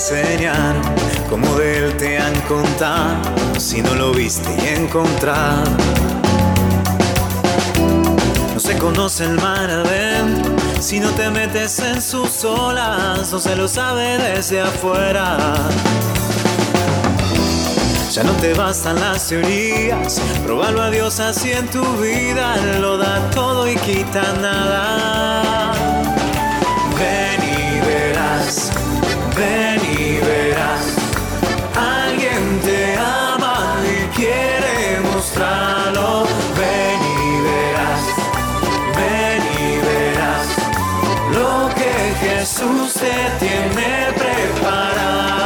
enseñaron, como de él te han contado, si no lo viste y encontrado. No se conoce el mar adentro, si no te metes en sus olas, no se lo sabe desde afuera. Ya no te bastan las teorías, probalo a Dios así en tu vida, Él lo da todo y quita nada. Ven y verás, alguien te ama y quiere mostrarlo. Ven y verás lo que Jesús te tiene preparado.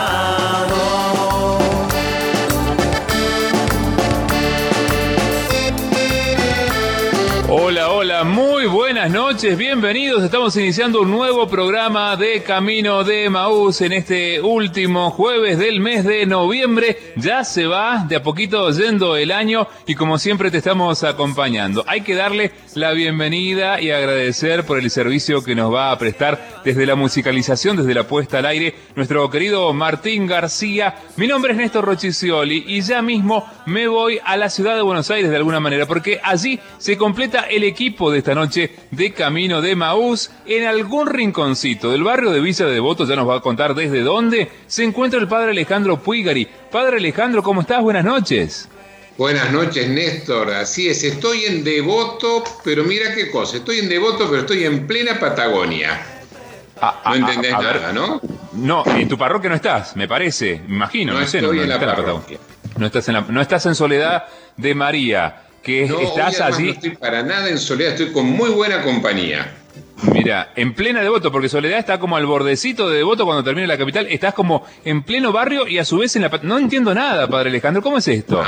Hola, hola, muy buenas noches, bienvenidos. Estamos iniciando un nuevo programa de Camino de Emaús en este último jueves del mes de noviembre. Ya se va de a poquito yendo el año y como siempre te estamos acompañando. Hay que darle la bienvenida y agradecer por el servicio que nos va a prestar desde la musicalización, desde la puesta al aire, nuestro querido Martín García. Mi nombre es Néstor Rocicioli y ya mismo me voy a la ciudad de Buenos Aires de alguna manera, porque allí se completa el equipo de esta noche de Camino de Emaús. En algún rinconcito del barrio de Villa Devoto, ya nos va a contar desde dónde, se encuentra el padre Alejandro Puigari. Padre Alejandro, ¿cómo estás? Buenas noches. Buenas noches, Néstor. Así es, estoy en Devoto, pero mira qué cosa, estoy en Devoto, pero estoy en plena Patagonia. No entendés nada, ¿no? No, en tu parroquia no estás, me parece, me imagino, no sé. Estoy en la parroquia. No estás en Soledad de María. Que no, estás allí. No estoy para nada en Soledad, estoy con muy buena compañía. Mira, en plena Devoto, porque Soledad está como al bordecito de Devoto cuando termina la capital, estás como en pleno barrio y a su vez en la... No entiendo nada, padre Alejandro, ¿cómo es esto?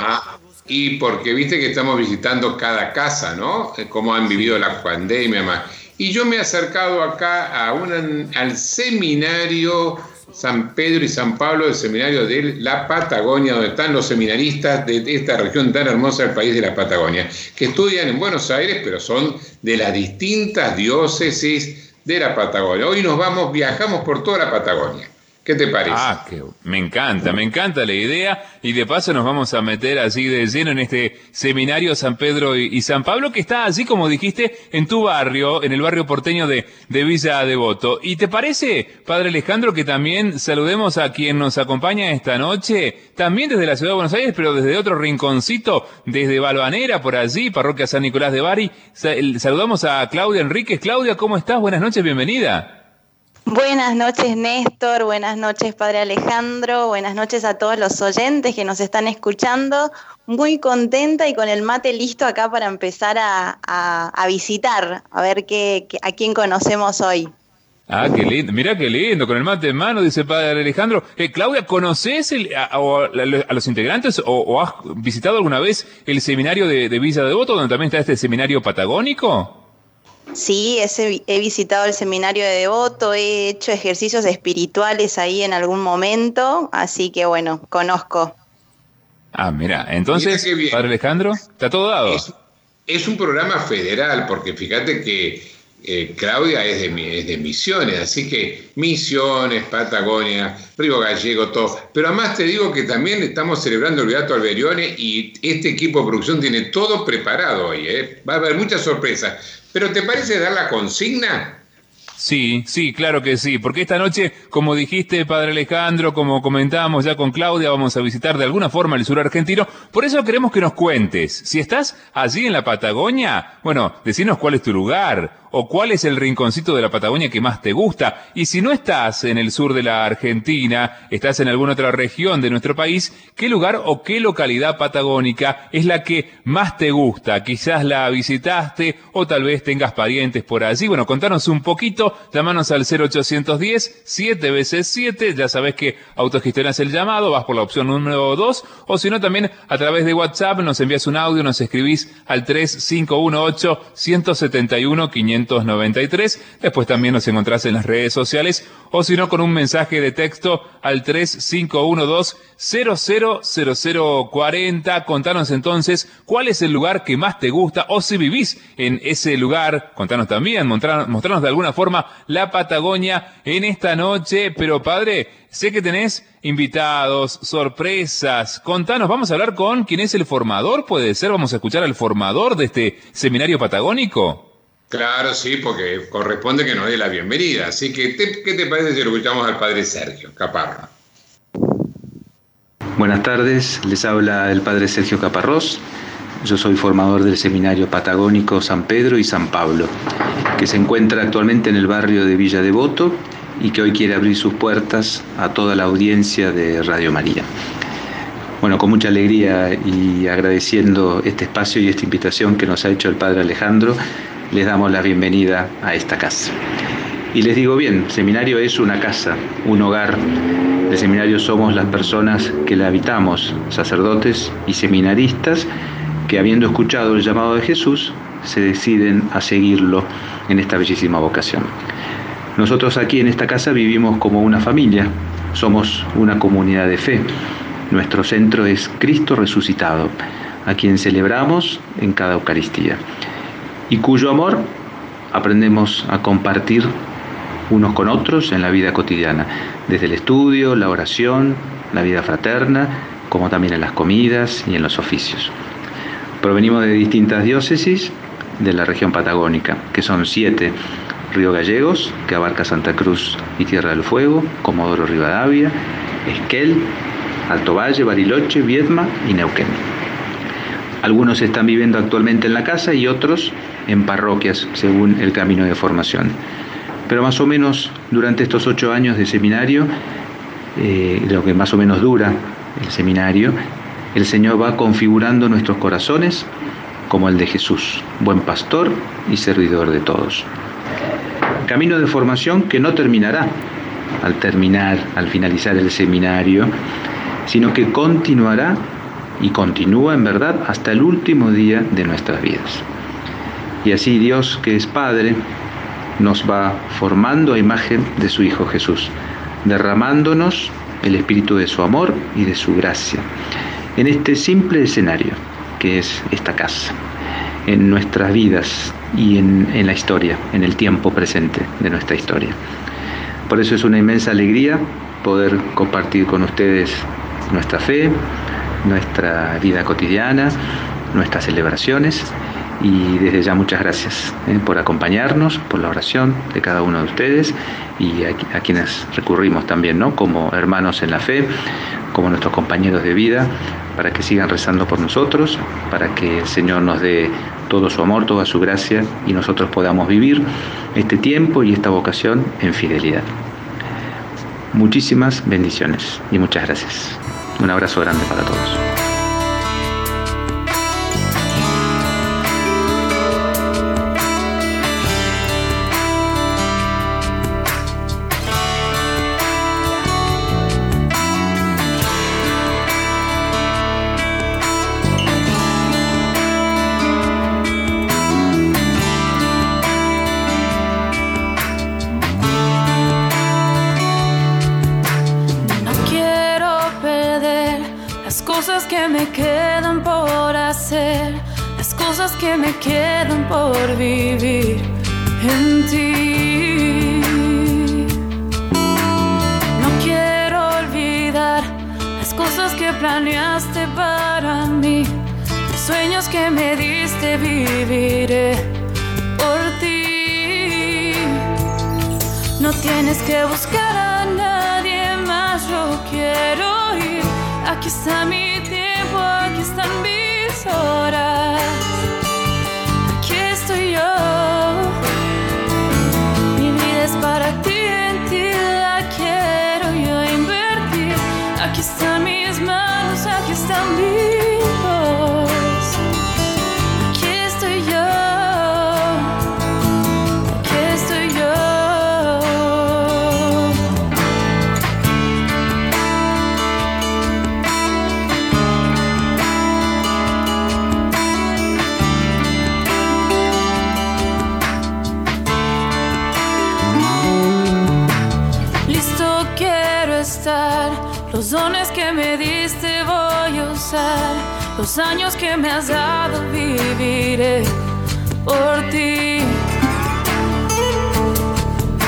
Y porque viste que estamos visitando cada casa, ¿no? Cómo han vivido la pandemia, más. Y yo me he acercado acá al seminario San Pedro y San Pablo, del seminario de la Patagonia, donde están los seminaristas de esta región tan hermosa del país de la Patagonia, que estudian en Buenos Aires, pero son de las distintas diócesis de la Patagonia. Hoy viajamos por toda la Patagonia. ¿Qué te parece? Me encanta la idea, y de paso nos vamos a meter así de lleno en este seminario San Pedro y San Pablo, que está así, como dijiste, en tu barrio, en el barrio porteño de Villa Devoto. ¿Y te parece, padre Alejandro, que también saludemos a quien nos acompaña esta noche, también desde la ciudad de Buenos Aires, pero desde otro rinconcito, desde Balvanera, por allí, parroquia San Nicolás de Bari? Saludamos a Claudia Enríquez. Claudia, ¿cómo estás? Buenas noches, bienvenida. Buenas noches, Néstor, buenas noches, padre Alejandro, buenas noches a todos los oyentes que nos están escuchando. Muy contenta y con el mate listo acá para empezar a visitar, a ver a quién conocemos hoy. Qué lindo, mirá qué lindo, con el mate en mano, dice padre Alejandro. Claudia, ¿conoces a los integrantes o has visitado alguna vez el seminario de Villa Devoto, donde también está este seminario patagónico? Sí, he visitado el seminario de Devoto, he hecho ejercicios espirituales ahí en algún momento, así que bueno, conozco. Mira, entonces, mira padre Alejandro, está todo dado. Es un programa federal, porque fíjate que Claudia es de Misiones, así que Misiones, Patagonia, Río Gallego, todo. Pero además te digo que también estamos celebrando el Beato Alberione y este equipo de producción tiene todo preparado hoy, Va a haber muchas sorpresas. ¿Pero te parece dar la consigna? Sí, claro que sí, porque esta noche, como dijiste, padre Alejandro, como comentábamos ya con Claudia, vamos a visitar de alguna forma el sur argentino. Por eso queremos que nos cuentes, si estás allí en la Patagonia, bueno, decinos cuál es tu lugar, o cuál es el rinconcito de la Patagonia que más te gusta. Y si no estás en el sur de la Argentina, estás en alguna otra región de nuestro país, ¿qué lugar o qué localidad patagónica es la que más te gusta? Quizás la visitaste o tal vez tengas parientes por allí. Bueno, contanos un poquito, llámanos al 0810 7 veces 7, ya sabés que autogestionás el llamado, vas por la opción número 2, o si no también a través de WhatsApp nos envías un audio, nos escribís al 3518 171 593. Después también nos encontrás en las redes sociales, o si no con un mensaje de texto al 3512-000040. Contanos entonces cuál es el lugar que más te gusta, o si vivís en ese lugar, contanos también, mostrarnos de alguna forma forma la Patagonia en esta noche. Pero padre, sé que tenés invitados, sorpresas. Contanos, vamos a hablar con quién es el formador, puede ser, vamos a escuchar al formador de este seminario patagónico. Claro, sí, porque corresponde que nos dé la bienvenida. Así que, ¿qué te parece si lo escuchamos al padre Sergio Caparrós? Buenas tardes, les habla el padre Sergio Caparrós. Yo soy formador del Seminario Patagónico San Pedro y San Pablo, que se encuentra actualmente en el barrio de Villa Devoto y que hoy quiere abrir sus puertas a toda la audiencia de Radio María. Bueno, con mucha alegría y agradeciendo este espacio y esta invitación que nos ha hecho el padre Alejandro, les damos la bienvenida a esta casa. Y les digo bien, seminario es una casa, un hogar. El seminario somos las personas que la habitamos, sacerdotes y seminaristas, que habiendo escuchado el llamado de Jesús, se deciden a seguirlo en esta bellísima vocación. Nosotros aquí en esta casa vivimos como una familia, somos una comunidad de fe. Nuestro centro es Cristo resucitado, a quien celebramos en cada Eucaristía, y cuyo amor aprendemos a compartir unos con otros en la vida cotidiana, desde el estudio, la oración, la vida fraterna, como también en las comidas y en los oficios. Provenimos de distintas diócesis de la región patagónica, que son 7: Río Gallegos, que abarca Santa Cruz y Tierra del Fuego, Comodoro Rivadavia, Esquel, Alto Valle, Bariloche, Viedma y Neuquén. Algunos están viviendo actualmente en la casa y otros en parroquias, según el camino de formación. Pero más o menos durante estos 8 años de seminario, lo que más o menos dura el seminario, el Señor va configurando nuestros corazones como el de Jesús, buen pastor y servidor de todos. Camino de formación que no terminará al finalizar el seminario, sino que continuará y continúa en verdad hasta el último día de nuestras vidas. Y así Dios, que es Padre, nos va formando a imagen de su Hijo Jesús, derramándonos el espíritu de su amor y de su gracia en este simple escenario que es esta casa, en nuestras vidas y en la historia, en el tiempo presente de nuestra historia. Por eso es una inmensa alegría poder compartir con ustedes nuestra fe, nuestra vida cotidiana, nuestras celebraciones, y desde ya muchas gracias por acompañarnos, por la oración de cada uno de ustedes y a quienes recurrimos también, ¿no?, como hermanos en la fe, como nuestros compañeros de vida, para que sigan rezando por nosotros, para que el Señor nos dé todo su amor, toda su gracia y nosotros podamos vivir este tiempo y esta vocación en fidelidad. Muchísimas bendiciones y muchas gracias. Un abrazo grande para todos. Que me quedan por hacer, las cosas que me quedan por vivir en ti. No quiero olvidar las cosas que planeaste para mí, los sueños que me diste, viviré por ti. No tienes que buscar a nadie más, yo quiero ir. Aquí está mi tiempo, aquí están mis horas. Aquí estoy yo. Mi vida es para ti, en ti la quiero yo invertir. Aquí están mis manos, aquí están mi voz. Aquí estoy yo. Aquí estoy yo. Los dones que me diste voy a usar, los años que me has dado viviré por ti.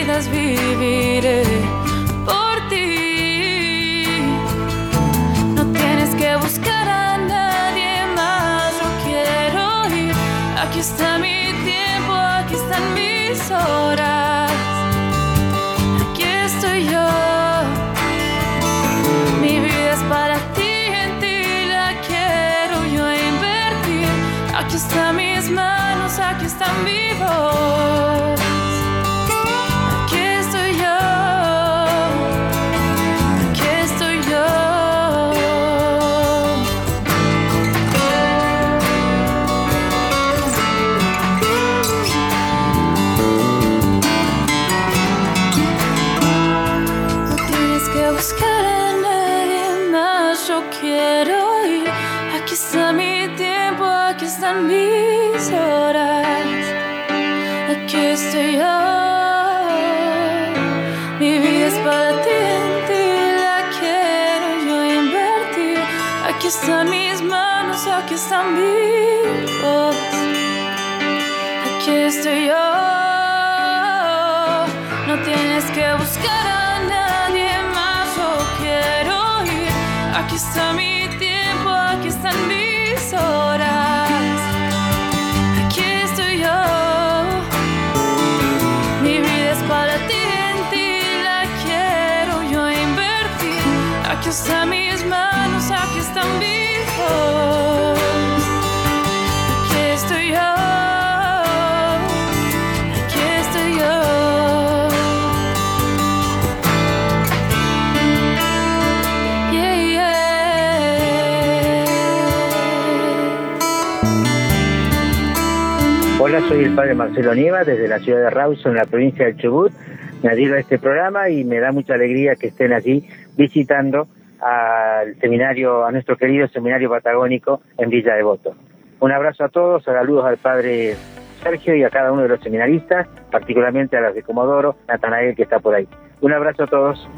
vidas viviré por ti. No tienes que buscar a nadie más, yo quiero ir. Aquí está mi tiempo, aquí están mis horas. Aquí estoy yo. Mi vida es para ti, en ti la quiero yo invertir. Aquí están mis manos, aquí están mi voz. Aquí estoy yo. Aquí estoy yo. No tienes que buscar a nadie más, yo quiero ir. Aquí está mi tiempo, aquí están mis horas. Aquí estoy yo. Mi vida es para ti, en ti la quiero yo invertir. Aquí están mis manos, aquí están mi voz. Aquí estoy yo. No tienes que buscar a nadie más, yo quiero ir. Aquí está mi tiempo, aquí están mis horas. Aquí estoy yo. Mi vida es para ti, en ti la quiero yo invertir. Aquí están mis manos, aquí están mis voz. Aquí estoy yo. Aquí estoy yo. Yeah, yeah. Hola, soy el padre Marcelo Nieva, desde la ciudad de Rawson, en la provincia del Chubut. Me adhiero a este programa y me da mucha alegría que estén allí visitando al seminario, a nuestro querido seminario patagónico en Villa Devoto. Un abrazo a todos, saludos al padre Sergio y a cada uno de los seminaristas, particularmente a las de Comodoro, Natanael, que está por ahí. Un abrazo a todos.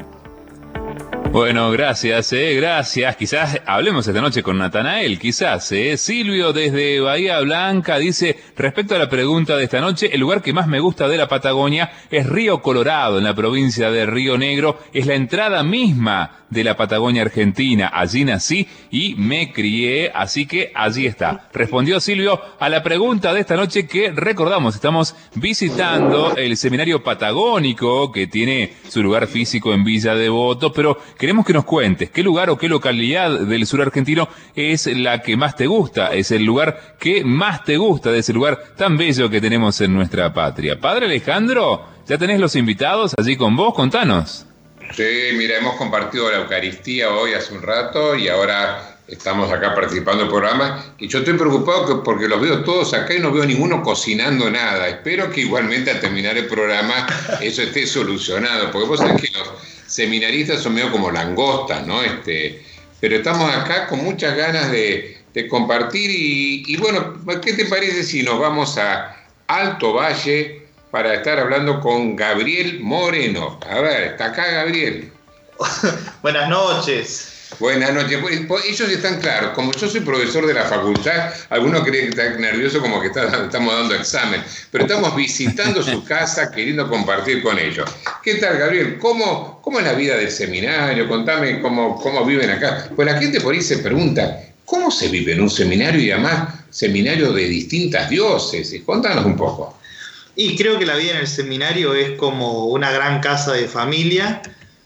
Bueno, gracias, gracias. Quizás hablemos esta noche con Natanael, quizás, Silvio desde Bahía Blanca dice, respecto a la pregunta de esta noche, el lugar que más me gusta de la Patagonia es Río Colorado, en la provincia de Río Negro. Es la entrada misma de la Patagonia Argentina. Allí nací y me crié, así que allí está. Respondió Silvio a la pregunta de esta noche que recordamos, estamos visitando el seminario patagónico que tiene su lugar físico en Villa Devoto, pero queremos que nos cuentes qué lugar o qué localidad del sur argentino es la que más te gusta, es el lugar que más te gusta de ese lugar tan bello que tenemos en nuestra patria. Padre Alejandro, ¿ya tenés los invitados allí con vos? Contanos. Sí, mira, hemos compartido la Eucaristía hoy hace un rato y ahora estamos acá participando del programa y yo estoy preocupado porque los veo todos acá y no veo ninguno cocinando nada. Espero que igualmente al terminar el programa eso esté solucionado, porque vos sabés que los seminaristas son medio como langostas, ¿no? Pero estamos acá con muchas ganas de compartir y bueno, ¿qué te parece si nos vamos a Alto Valle para estar hablando con Gabriel Moreno? A ver, ¿está acá Gabriel? Buenas noches. Buenas noches. Pues ellos están claros. Como yo soy profesor de la facultad, algunos creen que está nervioso como que estamos dando examen. Pero estamos visitando su casa, queriendo compartir con ellos. ¿Qué tal, Gabriel? ¿Cómo es la vida del seminario? Contame cómo viven acá. Pues la gente por ahí se pregunta, ¿cómo se vive en un seminario y además seminario de distintas diócesis? Contanos un poco. Y creo que la vida en el seminario es como una gran casa de familia,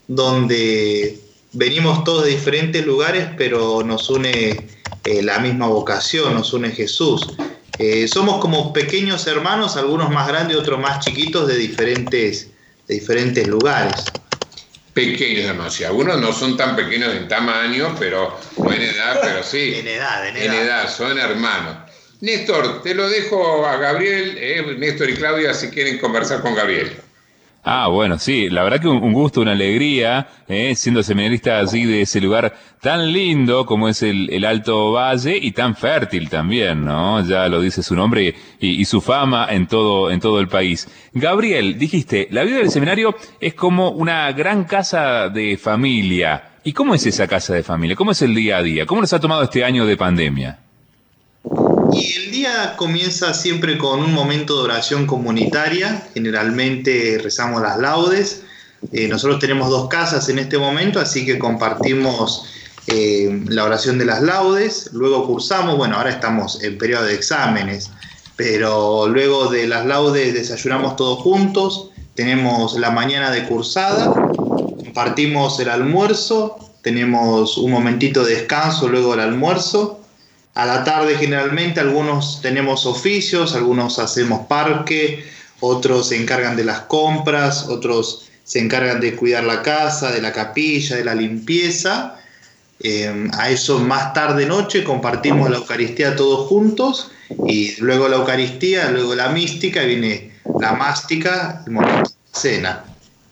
donde venimos todos de diferentes lugares, pero nos une la misma vocación, nos une Jesús. Somos como pequeños hermanos, algunos más grandes, otros más chiquitos, de diferentes lugares. Pequeños hermanos, sí, algunos no son tan pequeños en tamaño, pero no en edad, pero sí. En edad. En edad, son hermanos. Néstor, te lo dejo a Gabriel, Néstor y Claudia, si quieren conversar con Gabriel. Ah, bueno, sí, la verdad que un gusto, una alegría, siendo seminarista así de ese lugar tan lindo como es el Alto Valle y tan fértil también, ¿no? Ya lo dice su nombre y su fama en todo el país. Gabriel, dijiste, la vida del seminario es como una gran casa de familia. ¿Y cómo es esa casa de familia? ¿Cómo es el día a día? ¿Cómo les ha tomado este año de pandemia? Y el día comienza siempre con un momento de oración comunitaria. Generalmente rezamos las laudes. Nosotros tenemos 2 casas en este momento, así que compartimos la oración de las laudes. Luego cursamos, bueno, ahora estamos en periodo de exámenes, pero luego de las laudes desayunamos todos juntos. Tenemos la mañana de cursada, compartimos el almuerzo, tenemos un momentito de descanso luego del almuerzo. A la tarde generalmente algunos tenemos oficios, algunos hacemos parque, otros se encargan de las compras, otros se encargan de cuidar la casa, de la capilla, de la limpieza. A eso más tarde noche compartimos la Eucaristía todos juntos, y luego la Eucaristía, luego la mística, y viene la mástica, el momento de la cena.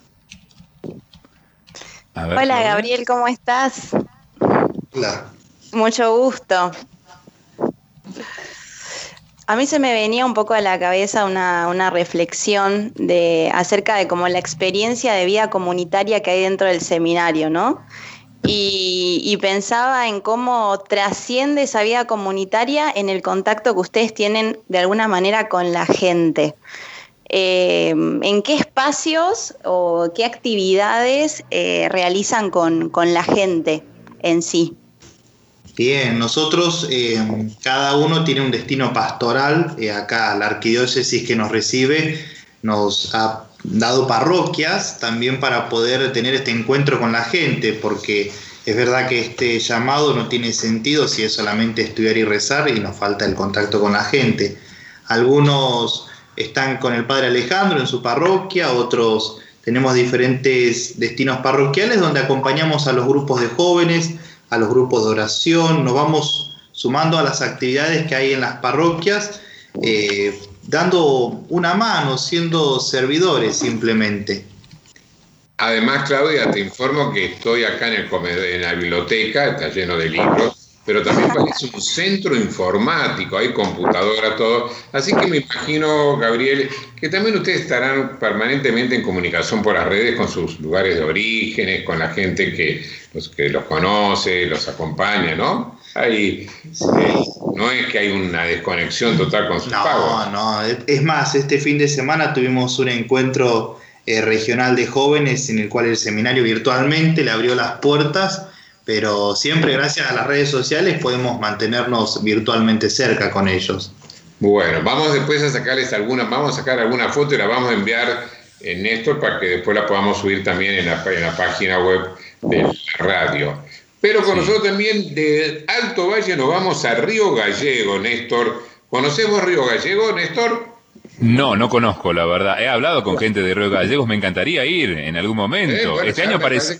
Hola Gabriel, ¿cómo estás? Hola. Mucho gusto. A mí se me venía un poco a la cabeza una reflexión acerca de como la experiencia de vida comunitaria que hay dentro del seminario, ¿no? Y pensaba en cómo trasciende esa vida comunitaria en el contacto que ustedes tienen de alguna manera con la gente. ¿En qué espacios o qué actividades realizan con la gente en sí? Bien, nosotros cada uno tiene un destino pastoral. Acá la arquidiócesis que nos recibe nos ha dado parroquias también para poder tener este encuentro con la gente, porque es verdad que este llamado no tiene sentido si es solamente estudiar y rezar y nos falta el contacto con la gente. Algunos están con el Padre Alejandro en su parroquia, otros tenemos diferentes destinos parroquiales donde acompañamos a los grupos de jóvenes, a los grupos de oración, nos vamos sumando a las actividades que hay en las parroquias, dando una mano, siendo servidores simplemente. Además, Claudia, te informo que estoy acá en la biblioteca, está lleno de libros, pero también parece un centro informático, hay computadora, todo. Así que me imagino, Gabriel, que también ustedes estarán permanentemente en comunicación por las redes con sus lugares de orígenes, con la gente que los conoce, los acompaña, ¿no? No es que hay una desconexión total con sus pagos. No, es más, este fin de semana tuvimos un encuentro regional de jóvenes en el cual el seminario virtualmente le abrió las puertas, pero siempre gracias a las redes sociales podemos mantenernos virtualmente cerca con ellos. Bueno, vamos después a sacarles vamos a sacar alguna foto y la vamos a enviar en Néstor para que después la podamos subir también en la página web de la radio. Pero con nosotros también de Alto Valle nos vamos a Río Gallego, Néstor. ¿Conocemos Río Gallego, Néstor? No conozco, la verdad. He hablado con gente de Río Gallegos, me encantaría ir en algún momento. Bueno, este año parecía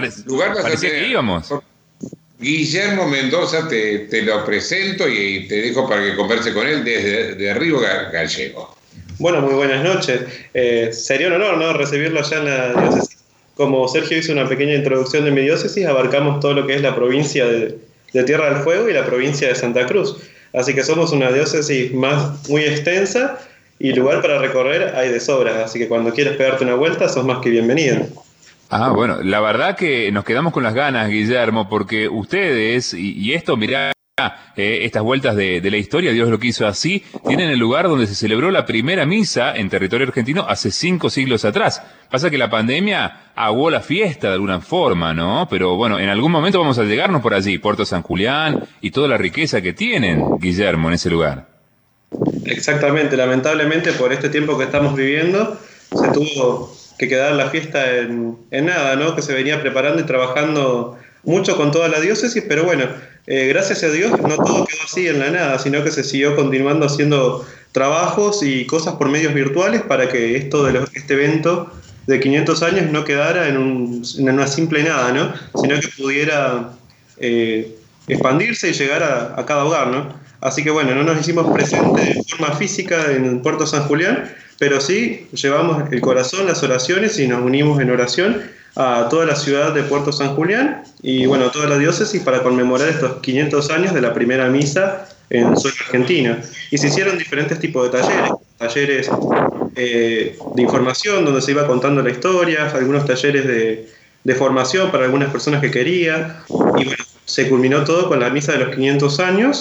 que íbamos. Guillermo Mendoza te lo presento y te dejo para que converse con él desde Río Gallego. Bueno, muy buenas noches. Sería un honor, ¿no?, recibirlo allá en la diócesis. Como Sergio hizo una pequeña introducción de mi diócesis, abarcamos todo lo que es la provincia de Tierra del Fuego y la provincia de Santa Cruz. Así que somos una diócesis muy extensa y lugar para recorrer hay de sobra. Así que cuando quieras pegarte una vuelta, sos más que bienvenido. Bueno, la verdad que nos quedamos con las ganas, Guillermo, porque ustedes, y esto, mirá, estas vueltas de la historia, Dios lo quiso así, tienen el lugar donde se celebró la primera misa en territorio argentino hace 5 siglos atrás. Pasa que la pandemia aguó la fiesta de alguna forma, ¿no? Pero bueno, en algún momento vamos a llegarnos por allí, Puerto San Julián y toda la riqueza que tienen, Guillermo, en ese lugar. Exactamente, lamentablemente por este tiempo que estamos viviendo se tuvo que quedar la fiesta en nada, ¿no? Que se venía preparando y trabajando mucho con toda la diócesis, pero bueno, gracias a Dios no todo quedó así en la nada, sino que se siguió continuando haciendo trabajos y cosas por medios virtuales para que este evento de 500 años no quedara en una simple nada, ¿no? Sino que pudiera expandirse y llegar a cada hogar, ¿no? Así que bueno, no nos hicimos presentes de forma física en Puerto San Julián, pero sí llevamos el corazón, las oraciones y nos unimos en oración a toda la ciudad de Puerto San Julián y bueno, a toda la diócesis para conmemorar estos 500 años de la primera misa en suelo argentino. Y se hicieron diferentes tipos de talleres de información donde se iba contando la historia, algunos talleres de formación para algunas personas que querían y bueno, se culminó todo con la misa de los 500 años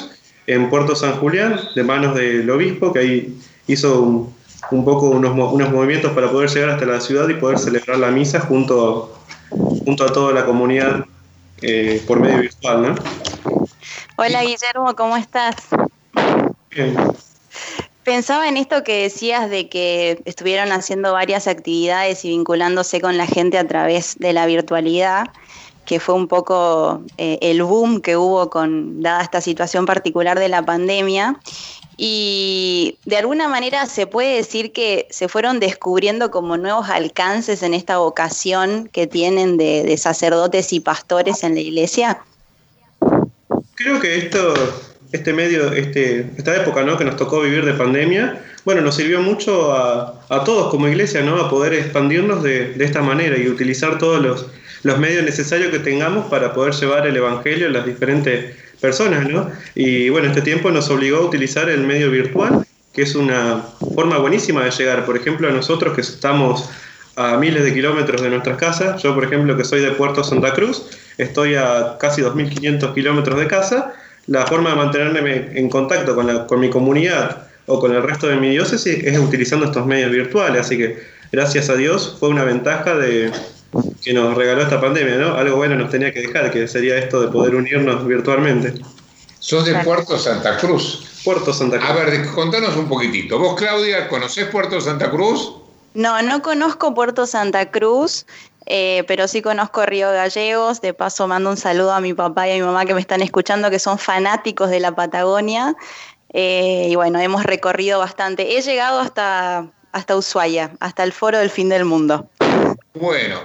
en Puerto San Julián, de manos del obispo, que ahí hizo un poco unos movimientos para poder llegar hasta la ciudad y poder celebrar la misa junto a toda la comunidad por medio virtual, ¿no? Hola Guillermo, ¿cómo estás? Bien. Pensaba en esto que decías de que estuvieron haciendo varias actividades y vinculándose con la gente a través de la virtualidad, que fue un poco el boom que hubo dada esta situación particular de la pandemia. Y de alguna manera se puede decir que se fueron descubriendo como nuevos alcances en esta vocación que tienen de sacerdotes y pastores en la iglesia. Creo que esta época, ¿no?, que nos tocó vivir de pandemia, bueno, nos sirvió mucho a todos como iglesia, ¿no?, a poder expandirnos de esta manera y utilizar todos los medios necesarios que tengamos para poder llevar el evangelio a las diferentes personas, ¿no? Y bueno, este tiempo nos obligó a utilizar el medio virtual, que es una forma buenísima de llegar. Por ejemplo, a nosotros que estamos a miles de kilómetros de nuestras casas, yo por ejemplo que soy de Puerto Santa Cruz, estoy a casi 2.500 kilómetros de casa. La forma de mantenerme en contacto con mi comunidad o con el resto de mi diócesis es utilizando estos medios virtuales, así que gracias a Dios fue una ventaja que nos regaló esta pandemia, ¿no? Algo bueno nos tenía que dejar, que sería esto de poder unirnos virtualmente. ¿Sos de Puerto Santa Cruz? Puerto Santa Cruz. A ver, contanos un poquitito. ¿Vos, Claudia, conocés Puerto Santa Cruz? No conozco Puerto Santa Cruz, pero sí conozco Río Gallegos. De paso mando un saludo a mi papá y a mi mamá que me están escuchando, que son fanáticos de la Patagonia. Y bueno, hemos recorrido bastante. He llegado hasta Ushuaia, hasta el Foro del Fin del Mundo. Bueno,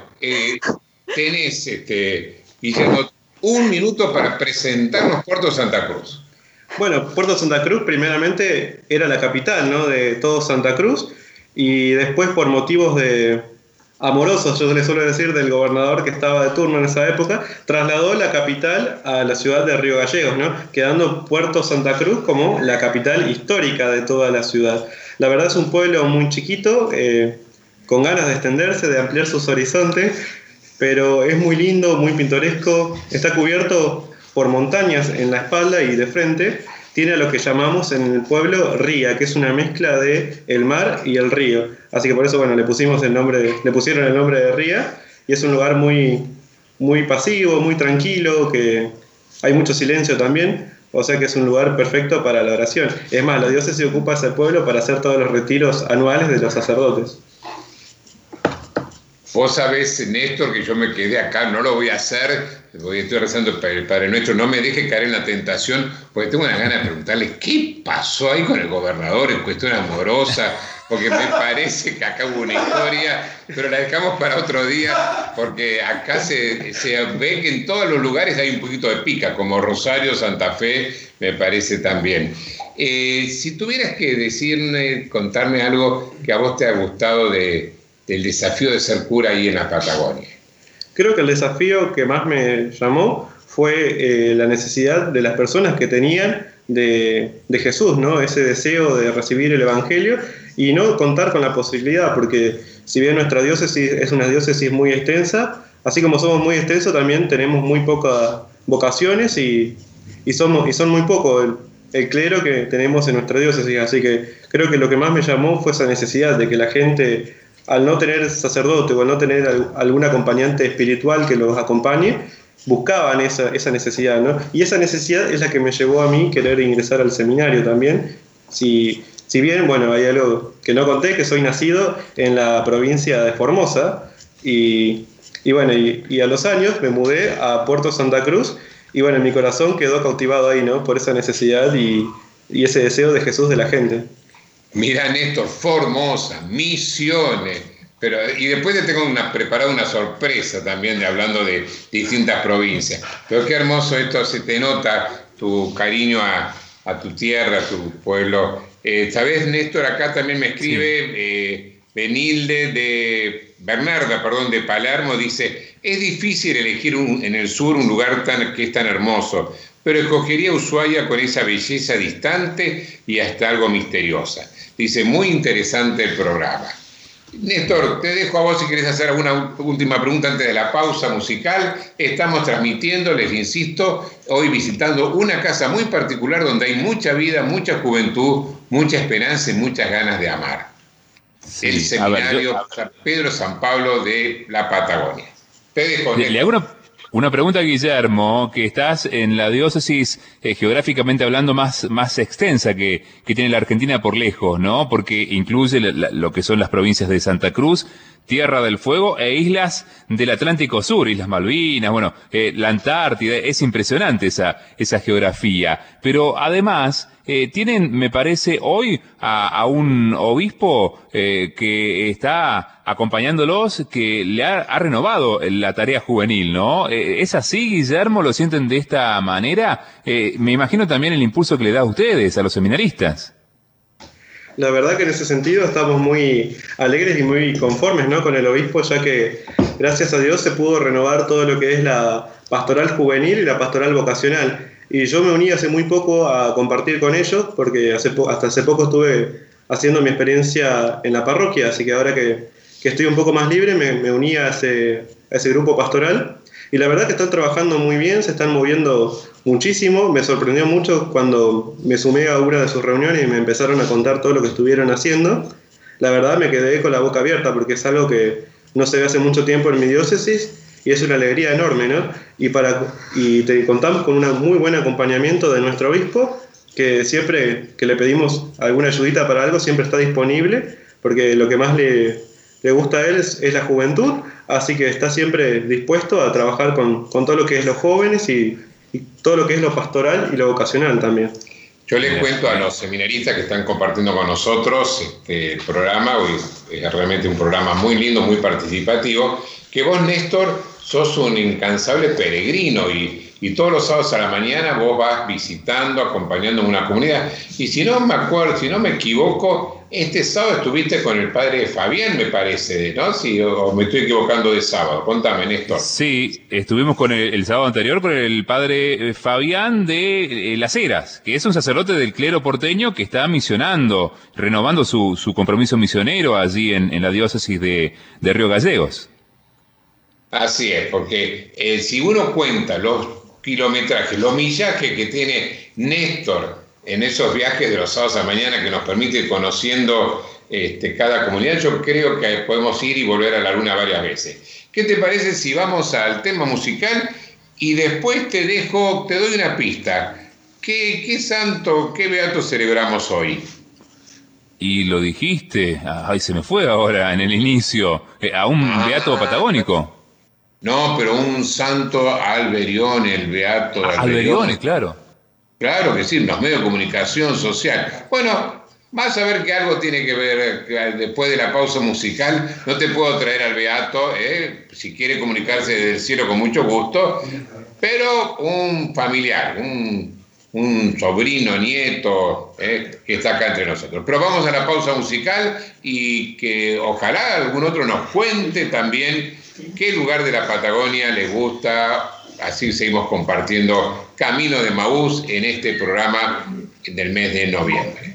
tenés, Guillermo, un minuto para presentarnos Puerto Santa Cruz. Bueno, Puerto Santa Cruz primeramente era la capital, ¿no?, de todo Santa Cruz, y después por motivos amorosos, yo le suelo decir, del gobernador que estaba de turno en esa época, trasladó la capital a la ciudad de Río Gallegos, ¿no?, quedando Puerto Santa Cruz como la capital histórica de toda la ciudad. La verdad es un pueblo muy chiquito, con ganas de extenderse, de ampliar sus horizontes, pero es muy lindo, muy pintoresco, está cubierto por montañas en la espalda y de frente. Tiene a lo que llamamos en el pueblo ría, que es una mezcla de el mar y el río. Así que por eso, bueno, le pusieron el nombre de ría, y es un lugar muy, muy pasivo, muy tranquilo, que hay mucho silencio también, o sea que es un lugar perfecto para la oración. Es más, la diócesis ocupa ese pueblo para hacer todos los retiros anuales de los sacerdotes. Vos sabés, Néstor, que yo me quedé acá, no lo voy a hacer, porque estoy rezando el Padre Nuestro, no me deje caer en la tentación, porque tengo una gana de preguntarle qué pasó ahí con el gobernador en cuestión amorosa, porque me parece que acá hubo una historia, pero la dejamos para otro día, porque acá se ve que en todos los lugares hay un poquito de pica, como Rosario, Santa Fe, me parece también. Si tuvieras que contarme algo que a vos te ha gustado del desafío de ser cura ahí en la Patagonia. Creo que el desafío que más me llamó fue la necesidad de las personas que tenían de Jesús, ¿no? Ese deseo de recibir el Evangelio y no contar con la posibilidad, porque si bien nuestra diócesis es una diócesis muy extensa, así como somos muy extensos, también tenemos muy pocas vocaciones y son muy poco el clero que tenemos en nuestra diócesis, así que creo que lo que más me llamó fue esa necesidad de que la gente, al no tener sacerdote o al no tener algún acompañante espiritual que los acompañe, buscaban esa necesidad, ¿no? Y esa necesidad es la que me llevó a mí querer ingresar al seminario también. Si bien, bueno, hay algo que no conté, que soy nacido en la provincia de Formosa y a los años me mudé a Puerto Santa Cruz y bueno, mi corazón quedó cautivado ahí, ¿no?, por esa necesidad y ese deseo de Jesús de la gente. Mira, Néstor, Formosa, Misiones, y después te tengo preparada una sorpresa también hablando de distintas provincias. Pero qué hermoso esto, se te nota tu cariño a tu tierra, a tu pueblo. ¿Sabés, Néstor? Acá también me escribe Bernarda de Palermo, dice: es difícil elegir en el sur un lugar que es tan hermoso, pero escogería Ushuaia con esa belleza distante y hasta algo misteriosa. Dice, muy interesante el programa. Néstor, te dejo a vos si querés hacer alguna última pregunta antes de la pausa musical. Estamos transmitiendo, les insisto, hoy visitando una casa muy particular donde hay mucha vida, mucha juventud, mucha esperanza y muchas ganas de amar. Sí, el seminario San Pedro San Pablo de la Patagonia. Te dejo, le hago una pregunta a Guillermo, que estás en la diócesis geográficamente hablando más extensa que tiene la Argentina por lejos, ¿no? Porque incluye lo que son las provincias de Santa Cruz, Tierra del Fuego e islas del Atlántico Sur, Islas Malvinas, bueno, la Antártida. Es impresionante esa geografía. Pero además tienen, me parece, hoy a un obispo que está acompañándolos, que le ha renovado la tarea juvenil, ¿no? ¿Es así, Guillermo? ¿Lo sienten de esta manera? Me imagino también el impulso que le da a ustedes, a los seminaristas. La verdad que en ese sentido estamos muy alegres y muy conformes, ¿no?, con el obispo, ya que gracias a Dios se pudo renovar todo lo que es la pastoral juvenil y la pastoral vocacional. Y yo me uní hace muy poco a compartir con ellos, porque hasta hace poco estuve haciendo mi experiencia en la parroquia, así que ahora que estoy un poco más libre me uní a ese grupo pastoral. Y la verdad que están trabajando muy bien, se están moviendo muchísimo. Me sorprendió mucho cuando me sumé a una de sus reuniones y me empezaron a contar todo lo que estuvieron haciendo. La verdad me quedé con la boca abierta, porque es algo que no se ve hace mucho tiempo en mi diócesis y es una alegría enorme, ¿no? Y te contamos con un muy buen acompañamiento de nuestro obispo, que siempre que le pedimos alguna ayudita para algo siempre está disponible, porque lo que más le gusta a él es la juventud, así que está siempre dispuesto a trabajar con todo lo que es los jóvenes y todo lo que es lo pastoral y lo vocacional también. Yo les cuento a los seminaristas que están compartiendo con nosotros este programa, hoy es realmente un programa muy lindo, muy participativo, que vos, Néstor, sos un incansable peregrino y todos los sábados a la mañana vos vas visitando, acompañando a una comunidad. Y si no me equivoco, este sábado estuviste con el padre Fabián, me parece, ¿no? Sí, o me estoy equivocando de sábado. Contame, Néstor. Sí, estuvimos con el sábado anterior con el padre Fabián de Las Heras, que es un sacerdote del clero porteño que está misionando, renovando su compromiso misionero allí en la diócesis de Río Gallegos. Así es, porque si uno cuenta los kilometrajes, los millajes que tiene Néstor en esos viajes de los sábados a la mañana que nos permite ir conociendo cada comunidad, yo creo que podemos ir y volver a la luna varias veces. ¿Qué te parece si vamos al tema musical y después te doy una pista? ¿Qué santo, qué beato celebramos hoy? Y lo dijiste, se me fue ahora en el inicio, a un beato patagónico. No, pero un santo Alberione, el beato Alberione, claro. Claro que sí, los medios de comunicación social. Bueno, vas a ver que algo tiene que ver después de la pausa musical. No te puedo traer al beato, si quiere comunicarse desde el cielo con mucho gusto, pero un familiar, un sobrino, nieto, que está acá entre nosotros. Pero vamos a la pausa musical y que ojalá algún otro nos cuente también qué lugar de la Patagonia le gusta. Así seguimos compartiendo Camino de Maús en este programa del mes de noviembre.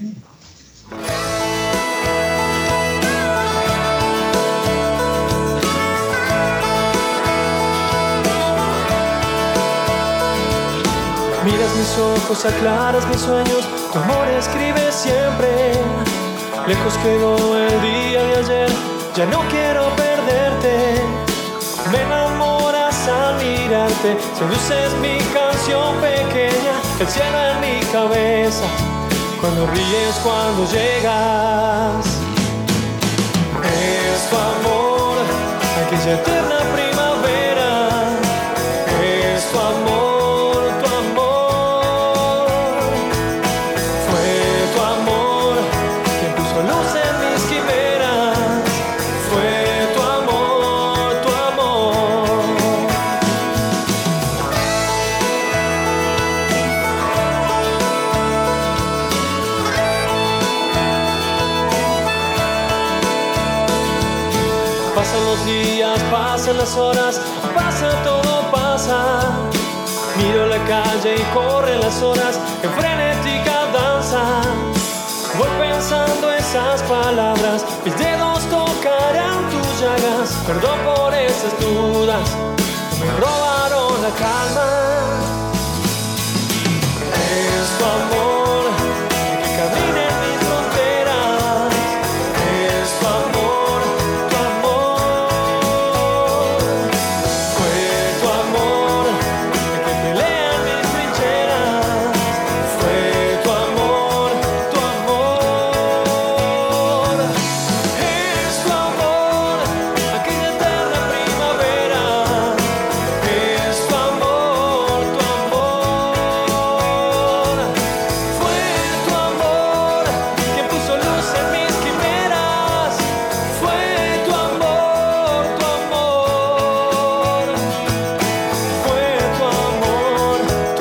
Miras mis ojos, aclaras mis sueños, tu amor escribe siempre. Lejos quedó el día de ayer, ya no quiero perderte. Me enamoras al mirarte, seduces mi canción pequeña, el cielo en mi cabeza, cuando ríes, cuando llegas. Es tu amor, aquella eterna primavera, es tu amor, tu amor. Fue tu amor quien puso luz en mis quimeras, fue tu amor, tu amor. Pasan los días, pasan las horas, pasa todo, pasa. Miro la calle y corren las horas en frenética danza. Voy pensando esas palabras, mis dedos tocarán tus llagas, perdón por esas dudas que me robaron la calma. Es tu amor el que camina en mis fronteras. Es tu amor, tu amor. Fue tu amor el que pelea en mis trincheras. Fue tu amor, tu amor. Es tu amor aquella eterna primavera. Es tu amor, tu amor. Fue tu amor quien puso luz en mis quimeras. Fue tu amor, tu amor. Fue tu amor, tu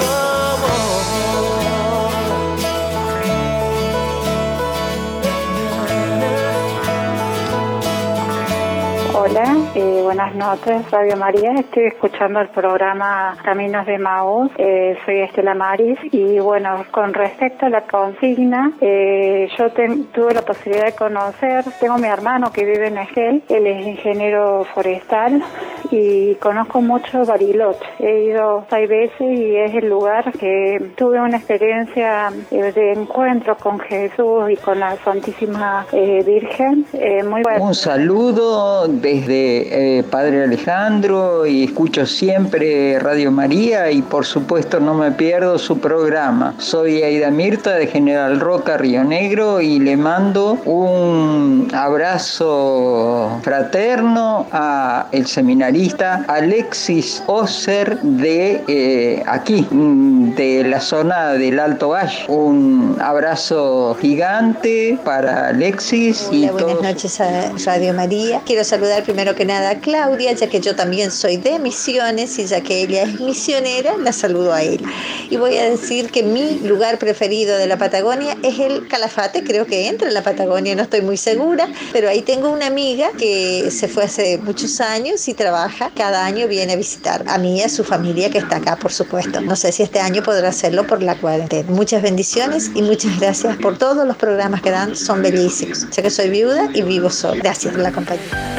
Hola, buenas noches, Radio María. Estoy escuchando el programa Caminos de Maús. Soy Estela Maris y bueno, con respecto a la consigna, yo tuve la posibilidad de conocer, tengo mi hermano que vive en Esquel, él es ingeniero forestal y conozco mucho Bariloche. He ido 6 veces y es el lugar que tuve una experiencia de encuentro con Jesús y con la Santísima Virgen. Muy buena. Un saludo desde Padre Alejandro y escucho siempre Radio María y por supuesto no me pierdo su programa. Soy Aida Mirta de General Roca, Río Negro y le mando un abrazo fraterno a el seminarista Alexis Oser de aquí, de la zona del Alto Valle. Un abrazo gigante para Alexis. Hola, buenas noches a Radio María. Quiero saludar primero que nada a Claudia, ya que yo también soy de Misiones y ya que ella es misionera, la saludo a ella. Y voy a decir que mi lugar preferido de la Patagonia es el Calafate, creo que entra en la Patagonia, no estoy muy segura, pero ahí tengo una amiga que se fue hace muchos años y trabaja, cada año viene a visitar a mí y a su familia que está acá, por supuesto. No sé si este año podrá hacerlo por la cuarentena. Muchas bendiciones y muchas gracias por todos los programas que dan, son bellísimos. Sé que soy viuda y vivo sola. Gracias por la compañía.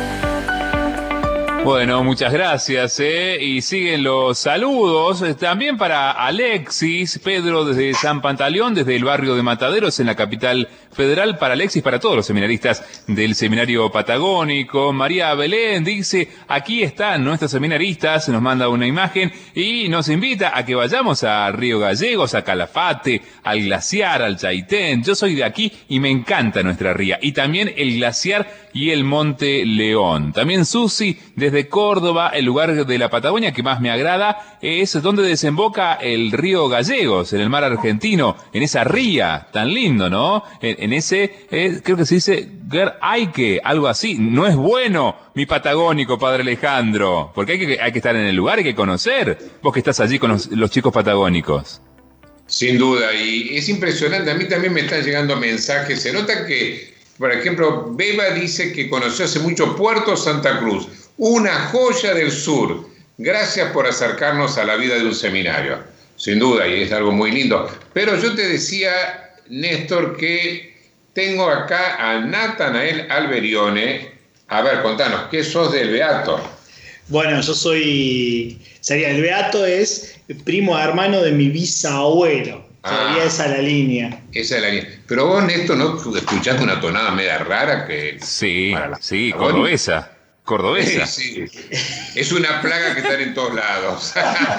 Bueno, muchas gracias, y siguen los saludos, también para Alexis, Pedro desde San Pantaleón, desde el barrio de Mataderos en la capital federal, para Alexis, para todos los seminaristas del Seminario Patagónico. María Belén dice, aquí están nuestros seminaristas, nos manda una imagen y nos invita a que vayamos a Río Gallegos, a Calafate, al glaciar, al Chaitén. Yo soy de aquí y me encanta nuestra ría, y también el glaciar y el Monte León. También Susi desde Córdoba, el lugar de la Patagonia que más me agrada es donde desemboca el río Gallegos, en el mar argentino, en esa ría tan lindo, ¿no? En ese, creo que se dice Gerayque, algo así. No es bueno, mi patagónico, Padre Alejandro, porque hay que estar en el lugar, hay que conocer. Vos que estás allí con los chicos patagónicos. Sin duda, y es impresionante, a mí también me están llegando mensajes, se nota que, por ejemplo, Beba dice que conoció hace mucho Puerto Santa Cruz, una joya del sur. Gracias por acercarnos a la vida de un seminario. Sin duda, y es algo muy lindo. Pero yo te decía, Néstor, que tengo acá a Natanael Alberione. A ver, contanos, ¿qué sos del Beato? Bueno, yo sería el Beato es primo hermano de mi bisabuelo. Todavía esa es la línea. Esa es la línea. Pero vos, Néstor, ¿no escuchaste una tonada media rara que... Sí, cordobesa. Cordobesa. Sí. Es una plaga que está en todos lados.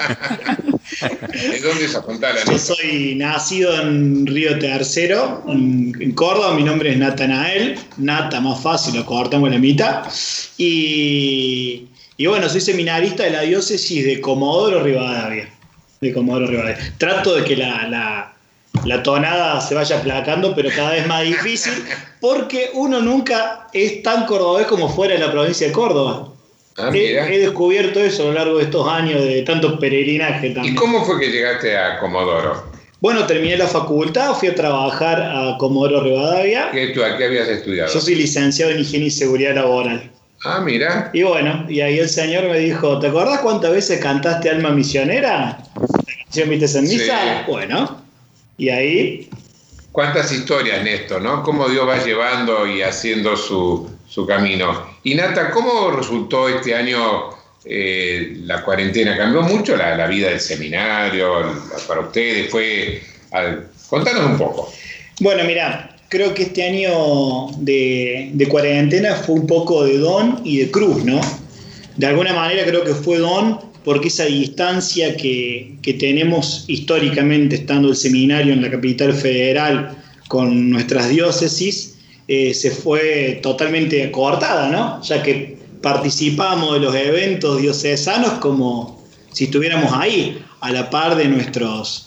¿De dónde es? Contala? Yo soy nacido en Río Tercero, en Córdoba. Mi nombre es Natanael. Nata, más fácil, lo cortamos la mitad. Y bueno, soy seminarista de la diócesis de Comodoro Rivadavia. Trato de que la tonada se vaya aplacando, pero cada vez más difícil, porque uno nunca es tan cordobés como fuera de la provincia de Córdoba. He descubierto eso a lo largo de estos años de tanto peregrinaje también. ¿Y cómo fue que llegaste a Comodoro? Bueno, terminé la facultad, fui a trabajar a Comodoro Rivadavia. ¿Qué habías estudiado? Yo soy licenciado en Higiene y Seguridad Laboral. Ah, mira. Y bueno, y ahí el señor me dijo, ¿te acordás cuántas veces cantaste Alma Misionera? ¿La canción viste en misa? Sí. Bueno, y ahí... ¿Cuántas historias, Néstor, no? Cómo Dios va llevando y haciendo su su camino. Y Nata, ¿cómo resultó este año la cuarentena? ¿Cambió mucho la vida del seminario para ustedes? Contanos un poco. Bueno, mirá, creo que este año de cuarentena fue un poco de don y de cruz, ¿no? De alguna manera creo que fue don porque esa distancia que tenemos históricamente estando el seminario en la capital federal con nuestras diócesis se fue totalmente acortada, ¿no? Ya que participamos de los eventos diocesanos como si estuviéramos ahí, a la par de nuestros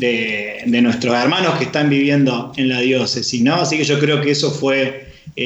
hermanos que están viviendo en la diócesis, ¿no? Así que yo creo que eso fue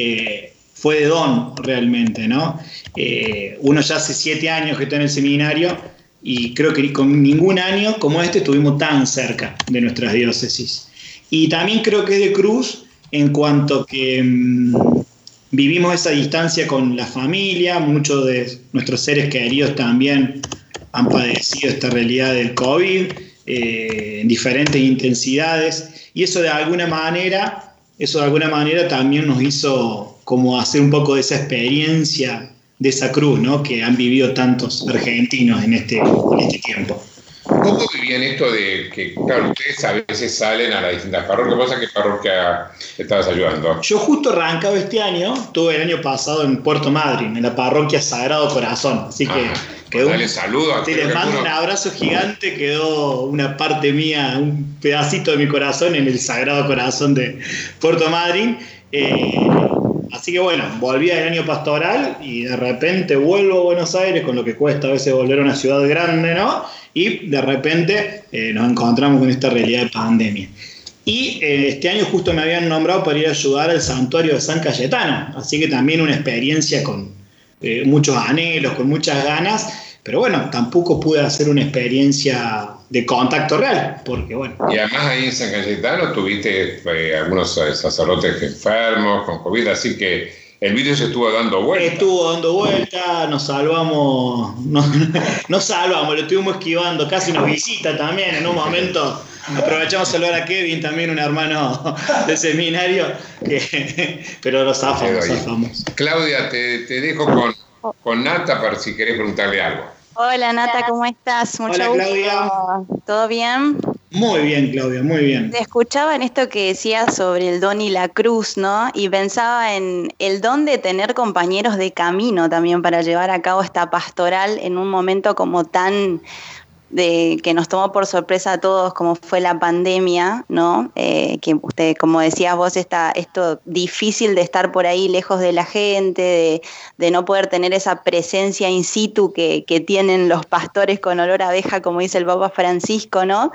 de don realmente, ¿no? Uno ya hace 7 años que está en el seminario y creo que con ningún año como este estuvimos tan cerca de nuestras diócesis. Y también creo que es de cruz en cuanto que vivimos esa distancia con la familia, muchos de nuestros seres queridos también han padecido esta realidad del COVID, en diferentes intensidades, y eso de alguna manera también nos hizo como hacer un poco de esa experiencia de esa cruz, ¿no? Que han vivido tantos argentinos en este tiempo. ¿Cómo vivían esto de que, claro, ustedes a veces salen a las distintas parroquias? ¿Vos a qué parroquia estabas ayudando? Yo justo arrancaba este año, estuve el año pasado en Puerto Madryn, en la parroquia Sagrado Corazón, así que quedó dale saludos. Les mando un abrazo gigante, quedó una parte mía, un pedacito de mi corazón en el Sagrado Corazón de Puerto Madryn. Así que bueno, volví al año pastoral y de repente vuelvo a Buenos Aires, con lo que cuesta a veces volver a una ciudad grande, ¿no? Y de repente nos encontramos con esta realidad de pandemia. Y este año justo me habían nombrado para ir a ayudar al santuario de San Cayetano, así que también una experiencia con muchos anhelos, con muchas ganas, pero bueno, tampoco pude hacer una experiencia de contacto real, porque bueno. Y además ahí en San Cayetano tuviste algunos sacerdotes enfermos con COVID, así que el virus estuvo dando vuelta. Estuvo dando vuelta, nos salvamos, nos salvamos, lo estuvimos esquivando, casi nos visita también en un momento. Aprovechamos a saludar a Kevin, también un hermano del seminario, pero lo zafamos. Claudia, te dejo con Nata para si querés preguntarle algo. Hola Nata, ¿cómo estás? Mucho Hola, gusto. Claudia. ¿Todo bien? Muy bien, Claudia, muy bien. Te escuchaba en esto que decías sobre el don y la cruz, ¿no? Y pensaba en el don de tener compañeros de camino también para llevar a cabo esta pastoral en un momento como tan que nos tomó por sorpresa a todos como fue la pandemia, ¿no? Que usted, como decías vos, esto difícil de estar por ahí lejos de la gente, de no poder tener esa presencia in situ que tienen los pastores con olor a abeja, como dice el Papa Francisco, ¿no?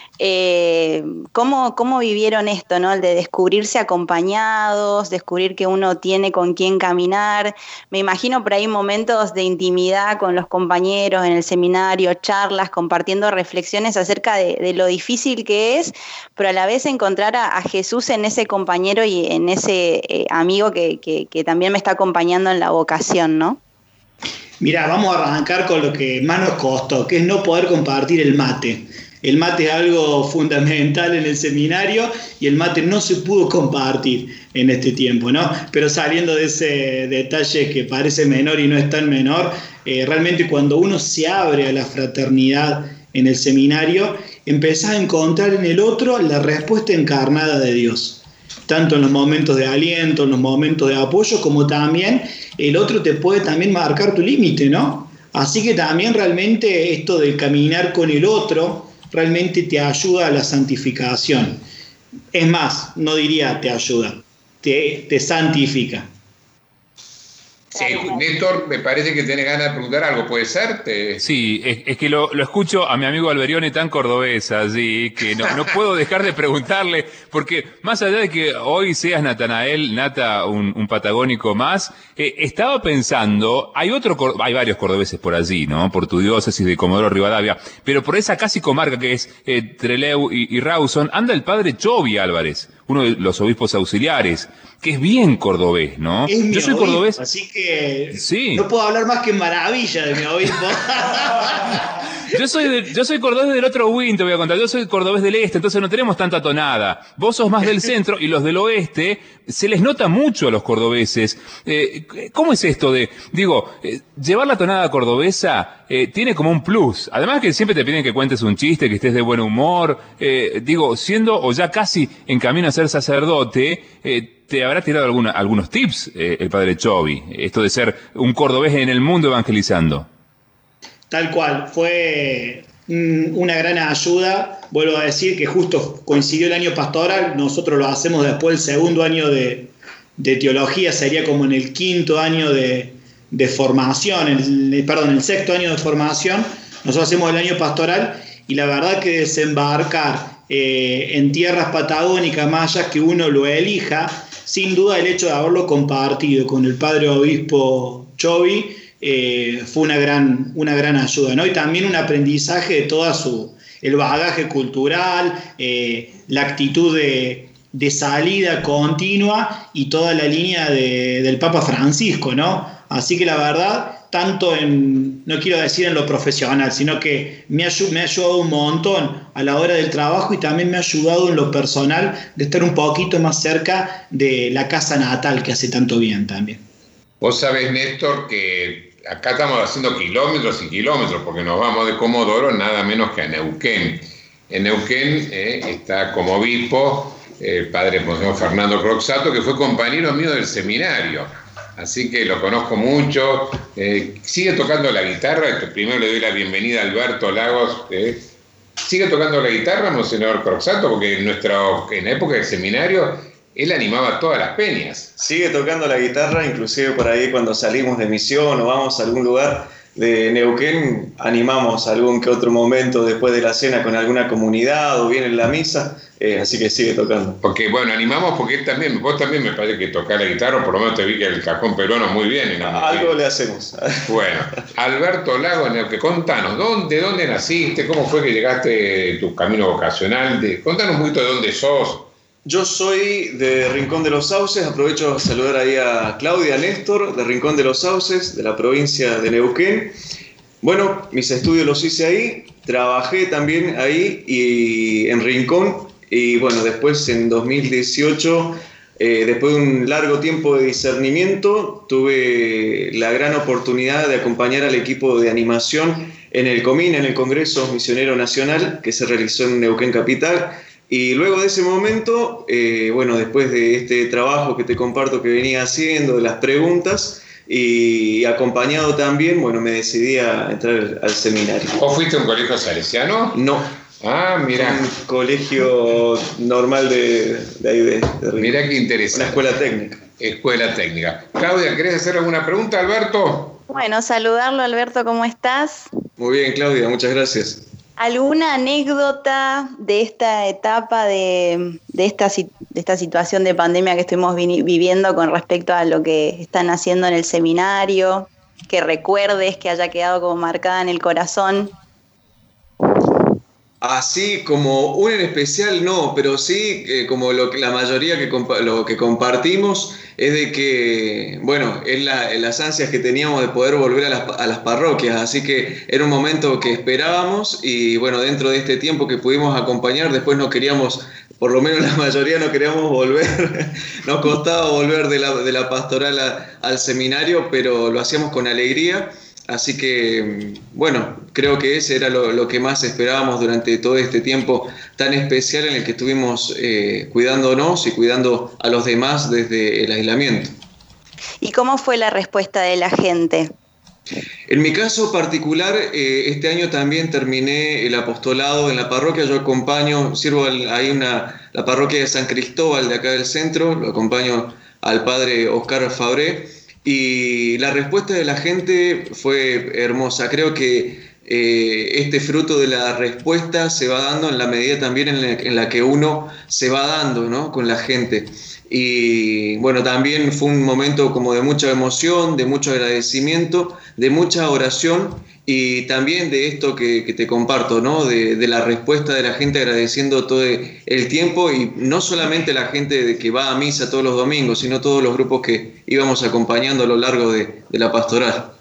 ¿Cómo vivieron esto, ¿no? El de descubrirse acompañados, descubrir que uno tiene con quién caminar. Me imagino por ahí momentos de intimidad con los compañeros en el seminario, charlas, compartiendo reflexiones acerca de lo difícil que es, pero a la vez encontrar a Jesús en ese compañero y en ese amigo que también me está acompañando en la vocación, ¿no? Mirá, vamos a arrancar con lo que más nos costó, que es no poder compartir el mate. El mate es algo fundamental en el seminario y el mate no se pudo compartir en este tiempo, ¿no? Pero saliendo de ese detalle que parece menor y no es tan menor, realmente cuando uno se abre a la fraternidad en el seminario, empezás a encontrar en el otro la respuesta encarnada de Dios. Tanto en los momentos de aliento, en los momentos de apoyo, como también el otro te puede también marcar tu límite, ¿no? Así que también realmente esto de caminar con el otro realmente te ayuda a la santificación. Es más, no diría te ayuda, te santifica. Sí, Néstor, me parece que tenés ganas de preguntar algo, ¿puede ser? Sí, es que lo escucho a mi amigo Alberione tan cordobesa, así que no puedo dejar de preguntarle, porque más allá de que hoy seas Natanael, Nata, un patagónico más, estaba pensando, hay varios cordobeses por allí, ¿no? Por tu diócesis de Comodoro Rivadavia, pero por esa casi comarca que es Trelew y Rawson, anda el padre Chovi Álvarez, uno de los obispos auxiliares, que es bien cordobés, ¿no? Yo soy cordobés. Así que sí. No puedo hablar más que en maravilla de mi obispo. Yo soy cordobés del otro win, te voy a contar. Yo soy cordobés del este, entonces no tenemos tanta tonada. Vos sos más del centro y los del oeste se les nota mucho a los cordobeses. ¿Cómo es esto de, llevar la tonada cordobesa tiene como un plus? Además que siempre te piden que cuentes un chiste, que estés de buen humor. Siendo o ya casi en camino a ser sacerdote, te habrá tirado algunos tips el padre Chovy, esto de ser un cordobés en el mundo evangelizando. Tal cual, fue una gran ayuda. Vuelvo a decir que justo coincidió el año pastoral, nosotros lo hacemos después del segundo año de teología, sería como en el quinto año de formación, el sexto año de formación, nosotros hacemos el año pastoral y la verdad que desembarcar en tierras patagónicas, más allá que uno lo elija, sin duda el hecho de haberlo compartido con el padre obispo Chovy fue una gran ayuda, ¿no? Y también un aprendizaje de todo el bagaje cultural, la actitud de salida continua y toda la línea del Papa Francisco, ¿no? Así que la verdad, tanto no quiero decir en lo profesional, sino que me ha ayudado un montón a la hora del trabajo y también me ha ayudado en lo personal de estar un poquito más cerca de la casa natal que hace tanto bien también. Vos sabés, Néstor, que acá estamos haciendo kilómetros y kilómetros porque nos vamos de Comodoro nada menos que a Neuquén. En Neuquén está como obispo el padre Monseñor Fernando Croxato, que fue compañero mío del seminario. Así que lo conozco mucho. Sigue tocando la guitarra. Primero le doy la bienvenida a Alberto Lagos. Sigue tocando la guitarra, Monseñor Croxato, porque en la época del seminario él animaba todas las peñas. Sigue tocando la guitarra, inclusive por ahí cuando salimos de misión o vamos a algún lugar de Neuquén, animamos algún que otro momento después de la cena con alguna comunidad o bien en la misa, así que sigue tocando. Porque bueno, animamos porque vos también me parece que tocás la guitarra, por lo menos te vi que el cajón peruano muy bien. Algo le hacemos. Bueno, Alberto Lagos, contanos, ¿de dónde naciste? ¿Cómo fue que llegaste tu camino vocacional? Contanos un poquito de dónde sos. Yo soy de Rincón de los Sauces, aprovecho a saludar ahí a Claudia, a Néstor, de Rincón de los Sauces, de la provincia de Neuquén. Bueno, mis estudios los hice ahí, trabajé también ahí y en Rincón, y bueno, después en 2018, después de un largo tiempo de discernimiento, tuve la gran oportunidad de acompañar al equipo de animación en el COMIN, en el Congreso Misionero Nacional, que se realizó en Neuquén Capital. Y luego de ese momento, después de este trabajo que te comparto que venía haciendo, de las preguntas, y acompañado también, me decidí a entrar al seminario. ¿Vos fuiste a un colegio salesiano? No. Ah, mira. Un colegio normal de ahí de Mirá qué interesante. Una escuela técnica. Escuela técnica. Claudia, ¿querés hacer alguna pregunta, Alberto? Bueno, saludarlo, Alberto, ¿cómo estás? Muy bien, Claudia, muchas gracias. ¿Alguna anécdota de esta etapa, de esta situación de pandemia que estuvimos viviendo con respecto a lo que están haciendo en el seminario, que recuerdes, que haya quedado como marcada en el corazón? Así como un en especial no, pero sí como la mayoría lo que compartimos es de que, es las ansias que teníamos de poder volver a las parroquias, así que era un momento que esperábamos y dentro de este tiempo que pudimos acompañar, después no queríamos, por lo menos la mayoría no queríamos volver, nos costaba volver de la pastoral al seminario, pero lo hacíamos con alegría. Así que, creo que ese era lo que más esperábamos durante todo este tiempo tan especial en el que estuvimos cuidándonos y cuidando a los demás desde el aislamiento. ¿Y cómo fue la respuesta de la gente? En mi caso particular, este año también terminé el apostolado en la parroquia. Yo sirvo ahí la parroquia de San Cristóbal de acá del centro, lo acompaño al padre Oscar Fabré. Y la respuesta de la gente fue hermosa. Creo que este fruto de la respuesta se va dando en la medida también en la que uno se va dando, ¿no?, con la gente. Y también fue un momento como de mucha emoción, de mucho agradecimiento, de mucha oración y también de esto que te comparto, ¿no?, de la respuesta de la gente agradeciendo todo el tiempo y no solamente la gente que va a misa todos los domingos, sino todos los grupos que íbamos acompañando a lo largo de la pastoral.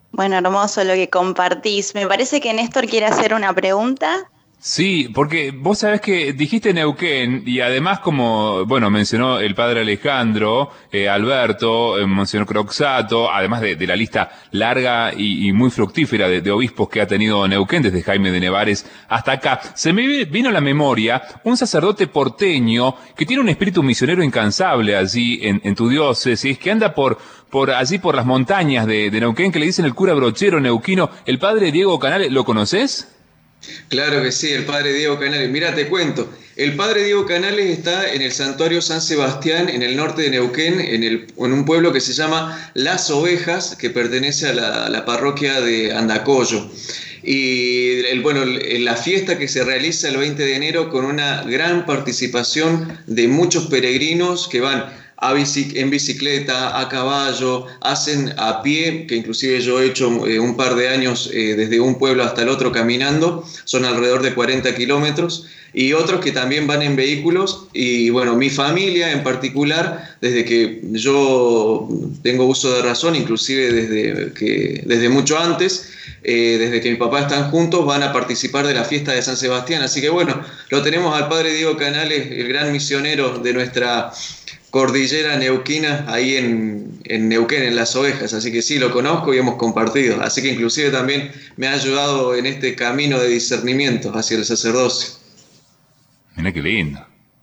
Bueno, hermoso lo que compartís. Me parece que Néstor quiere hacer una pregunta. Sí, porque vos sabés que dijiste Neuquén y además como, bueno, mencionó el padre Alejandro, Alberto, mencionó Croxato, además de la lista larga y muy fructífera de obispos que ha tenido Neuquén, desde Jaime de Nevares hasta acá, se me vino a la memoria un sacerdote porteño que tiene un espíritu misionero incansable allí en tu diócesis, que anda por allí por las montañas de Neuquén, que le dicen el cura brochero neuquino, el padre Diego Canales, ¿lo conocés? Claro que sí, el padre Diego Canales. Mira, te cuento, el padre Diego Canales está en el santuario San Sebastián, en el norte de Neuquén, en un pueblo que se llama Las Ovejas, que pertenece a la parroquia de Andacollo. Y la fiesta que se realiza el 20 de enero con una gran participación de muchos peregrinos que van en bicicleta, a caballo, hacen a pie, que inclusive yo he hecho un par de años desde un pueblo hasta el otro caminando, son alrededor de 40 kilómetros, y otros que también van en vehículos, y bueno, mi familia en particular, desde que yo tengo uso de razón, inclusive desde mucho antes, desde que mi papá están juntos, van a participar de la fiesta de San Sebastián, así que bueno, lo tenemos al padre Diego Canales, el gran misionero de nuestra cordillera neuquina, ahí en Neuquén, en Las Ovejas, así que sí, lo conozco y hemos compartido, así que inclusive también me ha ayudado en este camino de discernimiento hacia el sacerdocio. Mira qué lindo.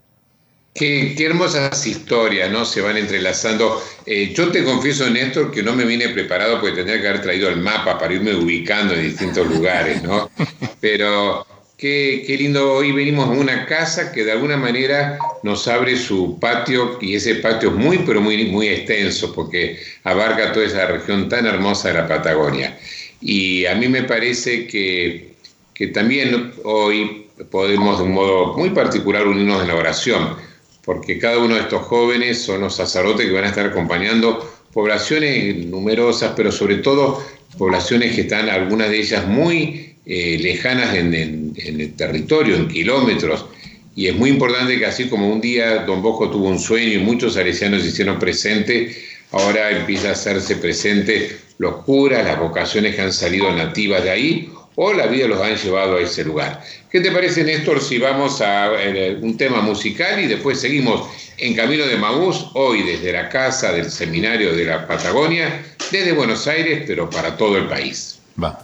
Qué hermosas historias, ¿no? Se van entrelazando. Yo te confieso, Néstor, que no me vine preparado porque tendría que haber traído el mapa para irme ubicando en distintos lugares, ¿no? Pero qué lindo, hoy venimos a una casa que de alguna manera nos abre su patio, y ese patio es muy, pero muy, muy extenso porque abarca toda esa región tan hermosa de la Patagonia. Y a mí me parece que también hoy podemos de un modo muy particular unirnos en la oración, porque cada uno de estos jóvenes son los sacerdotes que van a estar acompañando poblaciones numerosas, pero sobre todo poblaciones que están, algunas de ellas muy lejanas en el territorio, en kilómetros, y es muy importante que así como un día Don Bosco tuvo un sueño y muchos salesianos se hicieron presentes, ahora empieza a hacerse presente los curas, las vocaciones que han salido nativas de ahí, o la vida los han llevado a ese lugar. ¿Qué te parece, Néstor, si vamos a un tema musical y después seguimos en Camino de Maús, hoy desde la casa del Seminario de la Patagonia, desde Buenos Aires, pero para todo el país? Vamos.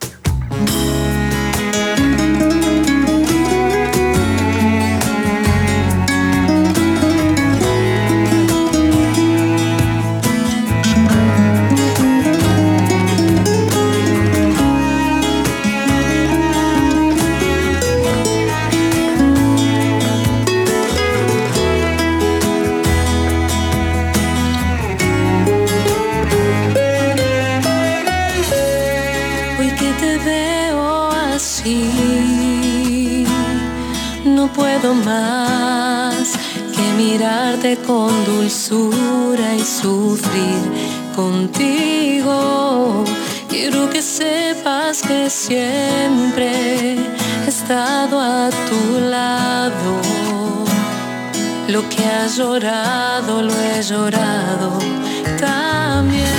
Más que mirarte con dulzura y sufrir contigo. Quiero que sepas que siempre he estado a tu lado. Lo que has llorado, lo he llorado también.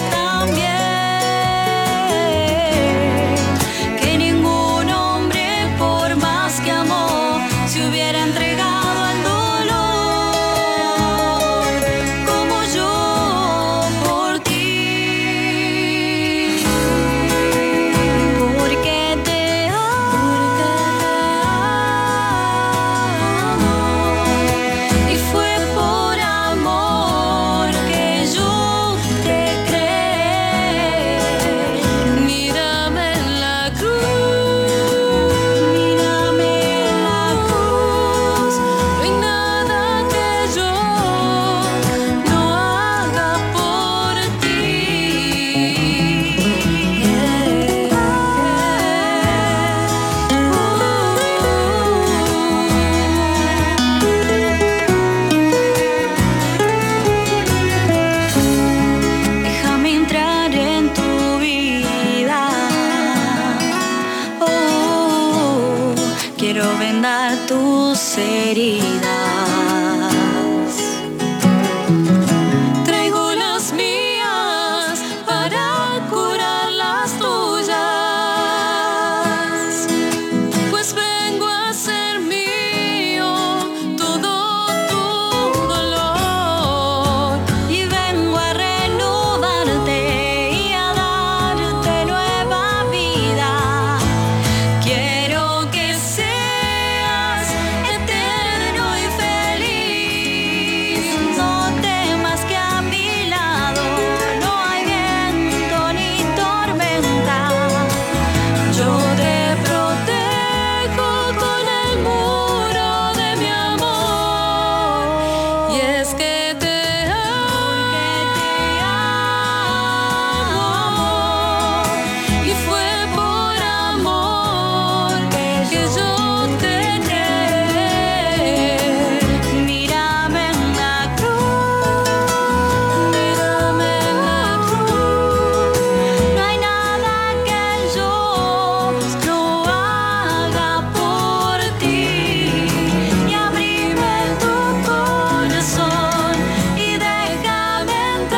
Que ningún hombre heridas. Traigo las mías para curar las tuyas, pues vengo a ser mío todo tu dolor y vengo a reanudarte y a darte nueva vida. Quiero que seas eterno y feliz. No temas que a mi lado no hay viento ni tormenta. Yo te protejo con el muro de mi amor. Y es que te amo, y fue por amor que yo te creé. Mírame en la cruz, mírame en la cruz. No hay nada que yo no haga por ti. Y abrime tu corazón y déjame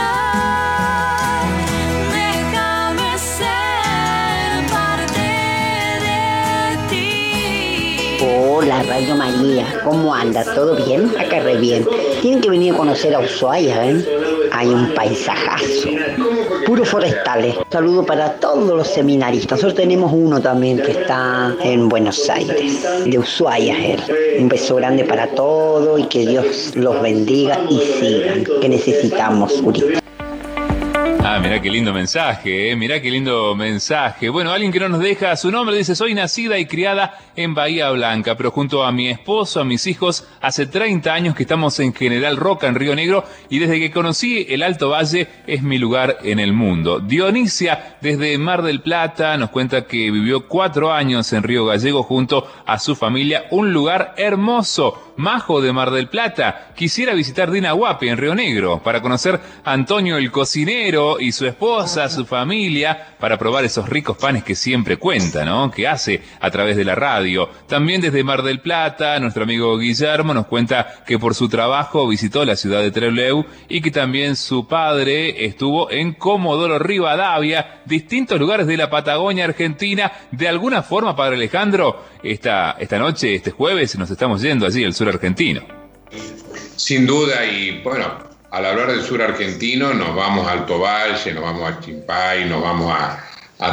entrar. Déjame ser parte de ti. Hola, Radio María, ¿cómo anda? ¿Todo bien? Acá re bien. Tienen que venir a conocer a Ushuaia, ¿ven? Hay un paisajazo, puros forestales. Saludo para todos los seminaristas. Nosotros tenemos uno también que está en Buenos Aires, de Ushuaia es él. Un beso grande para todos y que Dios los bendiga y sigan, que necesitamos, Urita. Ah, mirá qué lindo mensaje, mirá qué lindo mensaje. Bueno, alguien que no nos deja su nombre dice: soy nacida y criada en Bahía Blanca, pero junto a mi esposo, a mis hijos, hace 30 años que estamos en General Roca, en Río Negro, y desde que conocí el Alto Valle es mi lugar en el mundo. Dionisia, desde Mar del Plata, nos cuenta que vivió 4 años en Río Gallego junto a su familia, un lugar hermoso. Majo de Mar del Plata, quisiera visitar Dinahuapi en Río Negro para conocer a Antonio el cocinero y su esposa, su familia, para probar esos ricos panes que siempre cuenta, ¿no? Que hace a través de la radio. También desde Mar del Plata, nuestro amigo Guillermo nos cuenta que por su trabajo visitó la ciudad de Trelew y que también su padre estuvo en Comodoro Rivadavia, distintos lugares de la Patagonia Argentina. De alguna forma, Padre Alejandro, esta noche, este jueves, nos estamos yendo allí al sur argentino. Sin duda, y bueno, al hablar del sur argentino, nos vamos a Alto Valle, nos vamos a Chimpay, nos vamos a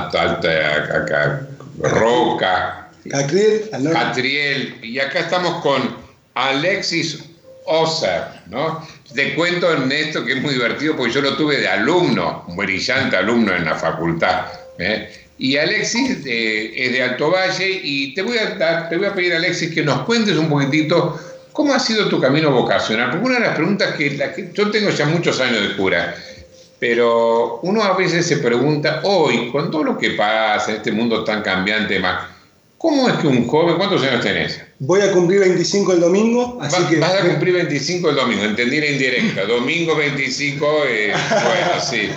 Roca, Catriel, y acá estamos con Alexis Oser, ¿no? Te cuento, Ernesto, que es muy divertido porque yo lo tuve de alumno, un brillante alumno en la facultad, ¿eh? Y Alexis es de Alto Valle, y te voy a pedir, Alexis, que nos cuentes un poquitito cómo ha sido tu camino vocacional, porque una de las preguntas que yo tengo ya muchos años de cura, pero uno a veces se pregunta, hoy, con todo lo que pasa en este mundo tan cambiante más, ¿cómo es que un joven, cuántos años tenés? Voy a cumplir 25 el domingo, así que... Vas a cumplir 25 el domingo, entendí la indirecta, domingo 25, bueno, sí.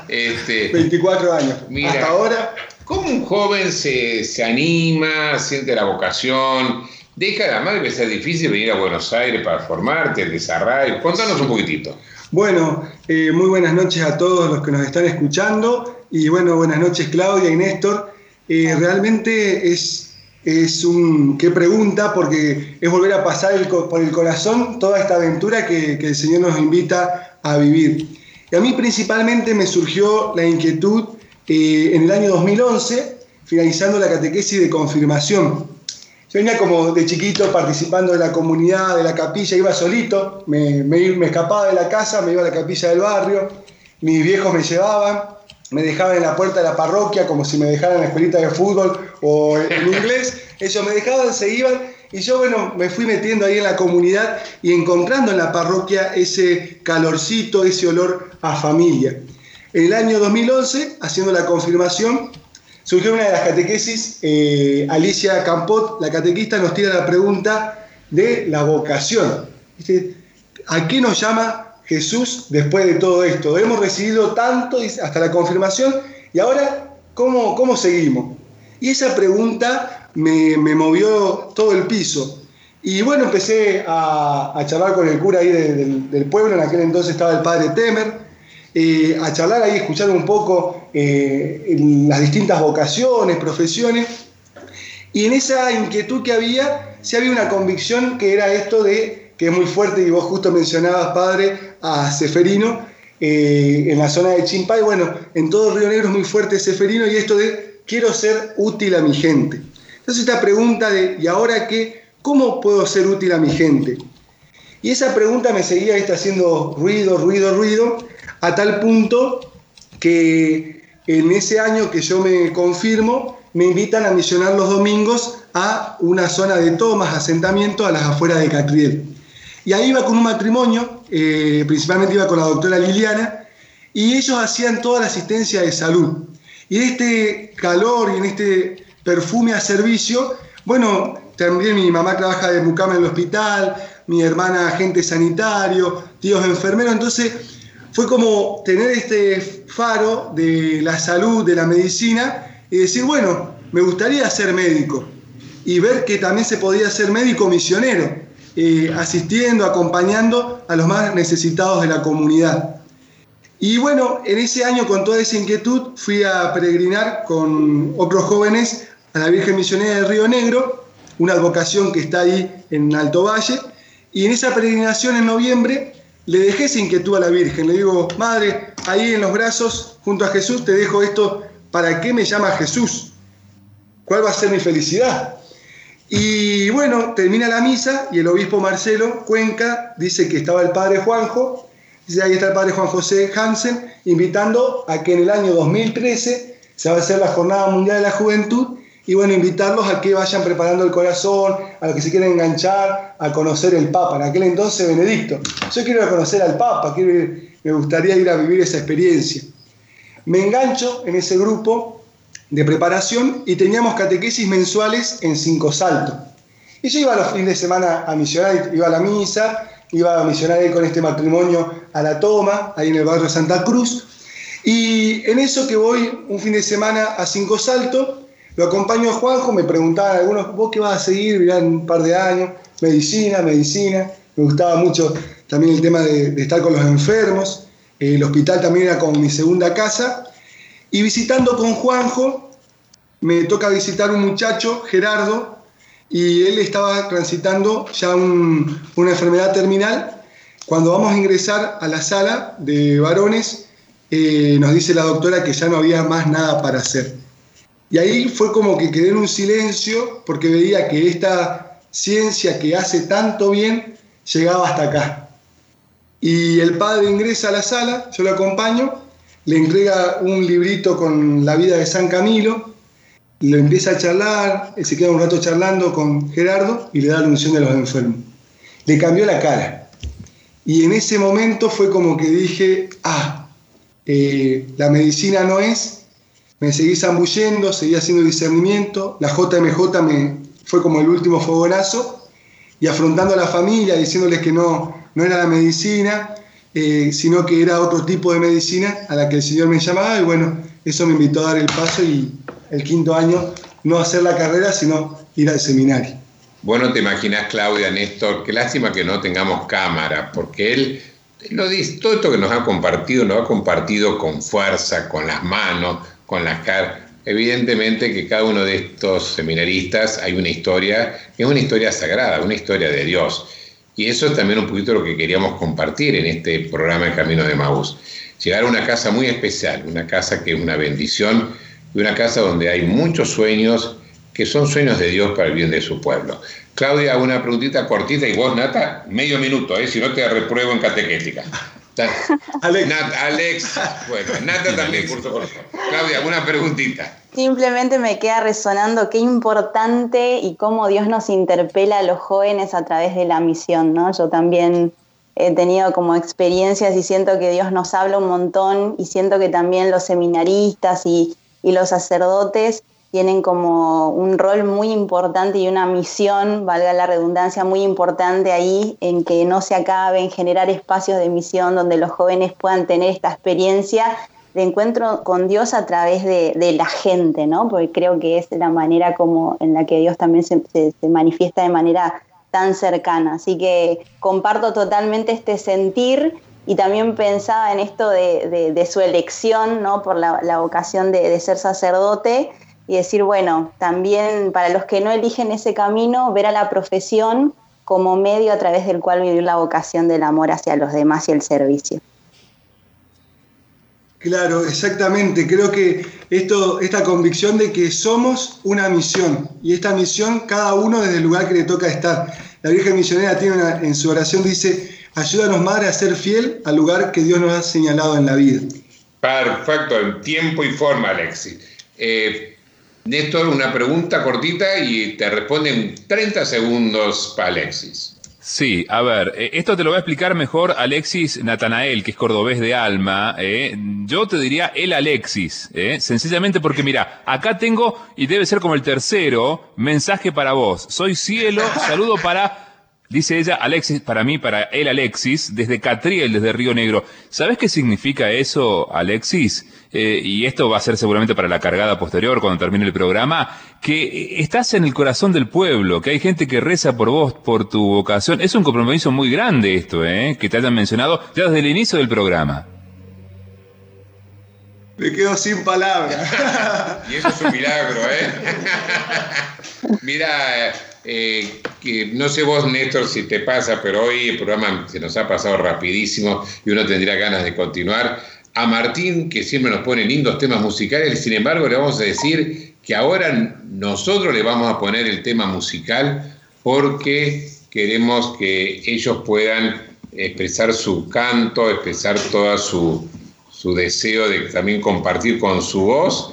24 años, mira, hasta ahora... ¿Cómo un joven se anima, siente la vocación? Además debe ser difícil venir a Buenos Aires para formarte, el desarrollo. Contanos un poquitito. Bueno, muy buenas noches a todos los que nos están escuchando, y bueno, buenas noches Claudia y Néstor. Realmente es qué pregunta, porque es volver a pasar por el corazón toda esta aventura que el Señor nos invita a vivir. Y a mí principalmente me surgió la inquietud en el año 2011, finalizando la catequesis de confirmación. Yo venía como de chiquito participando de la comunidad, de la capilla, iba solito, me escapaba de la casa, me iba a la capilla del barrio, mis viejos me llevaban, me dejaban en la puerta de la parroquia como si me dejaran en la escuelita de fútbol o en inglés, ellos me dejaban, se iban, y yo, bueno, me fui metiendo ahí en la comunidad y encontrando en la parroquia ese calorcito, ese olor a familia. En el año 2011, haciendo la confirmación, surgió una de las catequesis. Alicia Campot, la catequista, nos tira la pregunta de la vocación. ¿A qué nos llama Jesús después de todo esto? Hemos recibido tanto hasta la confirmación, y ahora, ¿cómo seguimos? Y esa pregunta me movió todo el piso. Y bueno, empecé a charlar con el cura ahí del pueblo, en aquel entonces estaba el padre Temer, a charlar ahí, escuchar un poco las distintas vocaciones, profesiones, y en esa inquietud que había, sí había una convicción que era esto de, que es muy fuerte, y vos justo mencionabas, padre, a Ceferino, en la zona de Chimpay, bueno, en todo Río Negro es muy fuerte Ceferino, y esto de quiero ser útil a mi gente. Entonces esta pregunta de, ¿y ahora qué? ¿Cómo puedo ser útil a mi gente? Y esa pregunta me seguía haciendo ruido, a tal punto que en ese año que yo me confirmo, me invitan a misionar los domingos a una zona de tomas, asentamiento a las afueras de Catriel. Y ahí iba con un matrimonio, principalmente iba con la doctora Liliana, y ellos hacían toda la asistencia de salud. Y en este calor y en este perfume a servicio, bueno, también mi mamá trabaja de mucama en el hospital, mi hermana agente sanitario, tíos enfermeros, entonces fue como tener este faro de la salud, de la medicina, y decir, bueno, me gustaría ser médico, y ver que también se podía ser médico misionero, asistiendo, acompañando a los más necesitados de la comunidad. Y bueno, en ese año, con toda esa inquietud, fui a peregrinar con otros jóvenes a la Virgen Misionera del Río Negro, una advocación que está ahí en Alto Valle, y en esa peregrinación en noviembre le dejé esa inquietud a la Virgen. Le digo, Madre, ahí en los brazos, junto a Jesús, te dejo esto, ¿para qué me llama Jesús? ¿Cuál va a ser mi felicidad? Y bueno, termina la misa y el obispo Marcelo Cuenca dice que estaba el padre Juanjo, dice, ahí está el padre Juan José Hansen, invitando a que en el año 2013 se va a hacer la Jornada Mundial de la Juventud, y bueno, invitarlos a que vayan preparando el corazón, a los que se quieren enganchar, a conocer el Papa. En aquel entonces, Benedicto. Yo quiero ir a conocer al Papa, me gustaría ir a vivir esa experiencia. Me engancho en ese grupo de preparación y teníamos catequesis mensuales en Cinco Saltos. Y yo iba los fines de semana a misionar, iba a la misa, iba a misionar ahí con este matrimonio a la toma, ahí en el barrio Santa Cruz. Y en eso que voy un fin de semana a Cinco Saltos, lo acompaño a Juanjo, me preguntaban algunos, ¿vos qué vas a seguir? Mirá, en un par de años, medicina. Me gustaba mucho también el tema de estar con los enfermos. El hospital también era como mi segunda casa. Y visitando con Juanjo, me toca visitar un muchacho, Gerardo, y él estaba transitando ya una enfermedad terminal. Cuando vamos a ingresar a la sala de varones, nos dice la doctora que ya no había más nada para hacer. Y ahí fue como que quedé en un silencio porque veía que esta ciencia que hace tanto bien llegaba hasta acá. Y el padre ingresa a la sala, yo lo acompaño, le entrega un librito con la vida de San Camilo, lo empieza a charlar, se queda un rato charlando con Gerardo y le da la unción de los enfermos. Le cambió la cara. Y en ese momento fue como que dije, la medicina no es. Me seguí zambullendo, seguí haciendo discernimiento, la JMJ me fue como el último fogonazo, y afrontando a la familia, diciéndoles que no era la medicina, sino que era otro tipo de medicina a la que el Señor me llamaba, y bueno, eso me invitó a dar el paso, y el quinto año no hacer la carrera, sino ir al seminario. Bueno, te imaginas, Claudia, Néstor, qué lástima que no tengamos cámara, porque él lo dice, todo esto que nos ha compartido con fuerza, con las manos, con las caras. Evidentemente que cada uno de estos seminaristas hay una historia, que es una historia sagrada, una historia de Dios. Y eso es también un poquito lo que queríamos compartir en este programa El Camino de Emaús. Llegar a una casa muy especial, una casa que es una bendición, y una casa donde hay muchos sueños, que son sueños de Dios para el bien de su pueblo. Claudia, una preguntita cortita, y vos, Nata, medio minuto, si no te repruebo en catequética. Alex, bueno, Nata también, curso por favor. Claudia, una preguntita. Simplemente me queda resonando qué importante y cómo Dios nos interpela a los jóvenes a través de la misión, ¿no? Yo también he tenido como experiencias y siento que Dios nos habla un montón, y siento que también los seminaristas y los sacerdotes tienen como un rol muy importante y una misión, valga la redundancia, muy importante ahí, en que no se acabe, en generar espacios de misión donde los jóvenes puedan tener esta experiencia de encuentro con Dios a través de la gente, ¿no? Porque creo que es la manera como en la que Dios también se manifiesta de manera tan cercana. Así que comparto totalmente este sentir y también pensaba en esto de su elección, ¿no? Por la vocación de ser sacerdote y decir, bueno, también para los que no eligen ese camino, ver a la profesión como medio a través del cual vivir la vocación del amor hacia los demás y el servicio. Claro, exactamente. Creo que esta convicción de que somos una misión, y esta misión cada uno desde el lugar que le toca estar. La Virgen Misionera tiene en su oración dice, ayúdanos, Madre, a ser fiel al lugar que Dios nos ha señalado en la vida. Perfecto, en tiempo y forma, Alexis. Néstor, una pregunta cortita y te responden 30 segundos para Alexis. Sí, a ver, esto te lo va a explicar mejor Alexis Natanael, que es cordobés de alma. Yo te diría el Alexis, sencillamente porque mira, acá tengo, y debe ser como el tercero, mensaje para vos. Soy cielo, saludo para... Dice ella, Alexis, para mí, para el Alexis, desde Catriel, desde Río Negro. ¿Sabés qué significa eso, Alexis? Y esto va a ser seguramente para la cargada posterior, cuando termine el programa, que estás en el corazón del pueblo, que hay gente que reza por vos, por tu vocación. Es un compromiso muy grande esto, que te hayan mencionado ya desde el inicio del programa. Me quedo sin palabras. Y eso es un milagro, Mira, que no sé vos, Néstor, si te pasa, pero hoy el programa se nos ha pasado rapidísimo y uno tendría ganas de continuar. A Martín, que siempre nos pone lindos temas musicales, sin embargo le vamos a decir que ahora nosotros le vamos a poner el tema musical porque queremos que ellos puedan expresar su canto, expresar toda su deseo de también compartir con su voz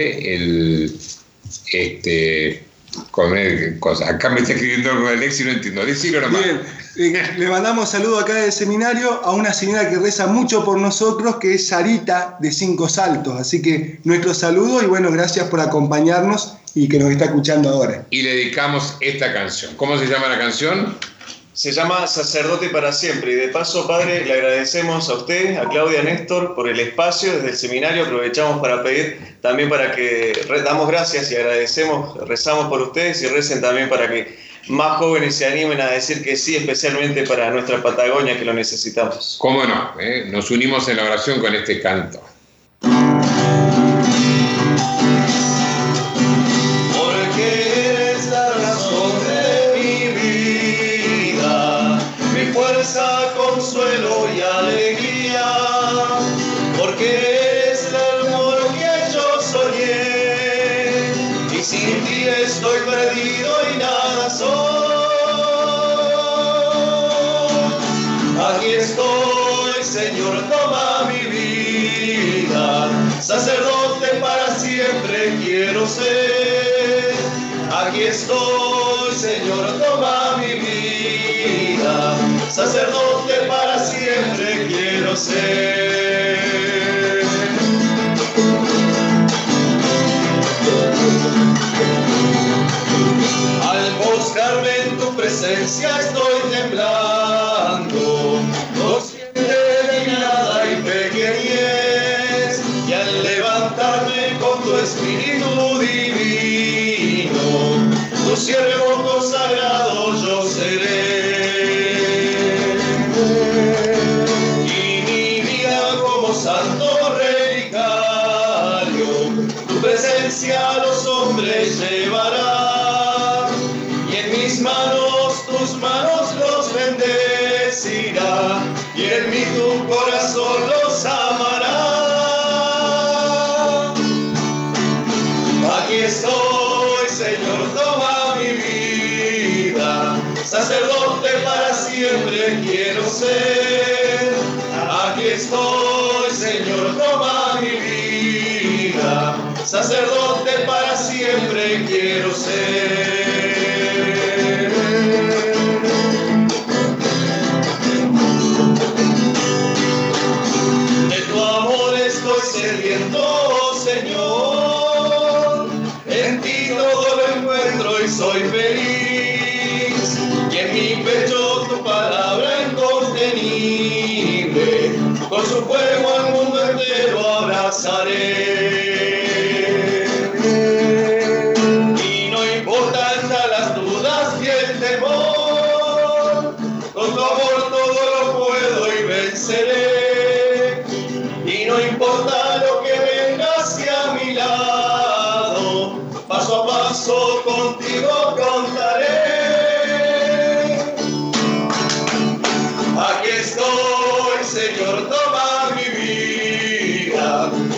acá me está escribiendo con Alexis, no entiendo. Decirlo nomás. Bien, le mandamos saludo acá del seminario a una señora que reza mucho por nosotros, que es Sarita de Cinco Saltos. Así que nuestro saludo y bueno, gracias por acompañarnos y que nos está escuchando ahora. Y le dedicamos esta canción. ¿Cómo se llama la canción? Se llama Sacerdote para Siempre. Y de paso, Padre, le agradecemos a usted, a Claudia, a Néstor, por el espacio. Desde el seminario aprovechamos para pedir también para que damos gracias y agradecemos, rezamos por ustedes y recen también para que más jóvenes se animen a decir que sí, especialmente para nuestra Patagonia que lo necesitamos. ¿Cómo no? Nos unimos en la oración con este canto. Consuelo y alegría, porque eres el amor que yo soñé, y sin ti estoy perdido y nada soy. Aquí estoy, Señor, toma mi vida, sacerdote para siempre quiero ser. Aquí estoy, Señor, toma mi vida, sacerdote para siempre quiero ser. Al buscarme en tu presencia estoy temblando, consciente de mi nada y pequeñez, y al levantarme con tu espíritu divino, tu siervo consagrado yo seré. Santo relicario, tu presencia a los hombres llevará, y en mis manos, tus manos los bendecirá, y en mí tu corazón los amará. Aquí estoy, Señor, toma mi vida, sacerdote para siempre quiero ser. Aquí estoy, Señor, toma mi vida, sacerdote para siempre quiero ser. De tu amor estoy sediento, Señor, en ti todo lo encuentro y soy feliz, y en mi pecho tu palabra incontenible, con su fuego al mundo entero abrazaré. Y no importan ya las dudas y el temor,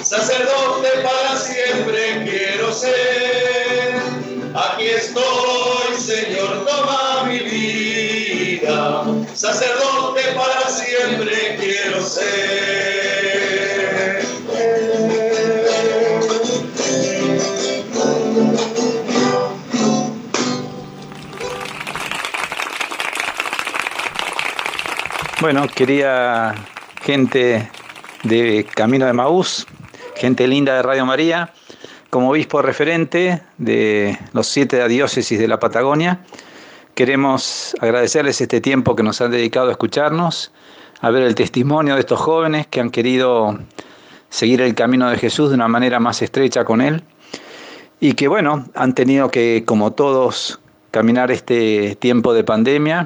sacerdote para siempre quiero ser. Aquí estoy, Señor, toma mi vida, sacerdote para siempre quiero ser. Bueno, querida gente de Camino de Emaús, gente linda de Radio María, como obispo referente de los 7 diócesis de la Patagonia, queremos agradecerles este tiempo que nos han dedicado a escucharnos, a ver el testimonio de estos jóvenes que han querido seguir el camino de Jesús de una manera más estrecha con Él y que, bueno, han tenido que, como todos, caminar este tiempo de pandemia,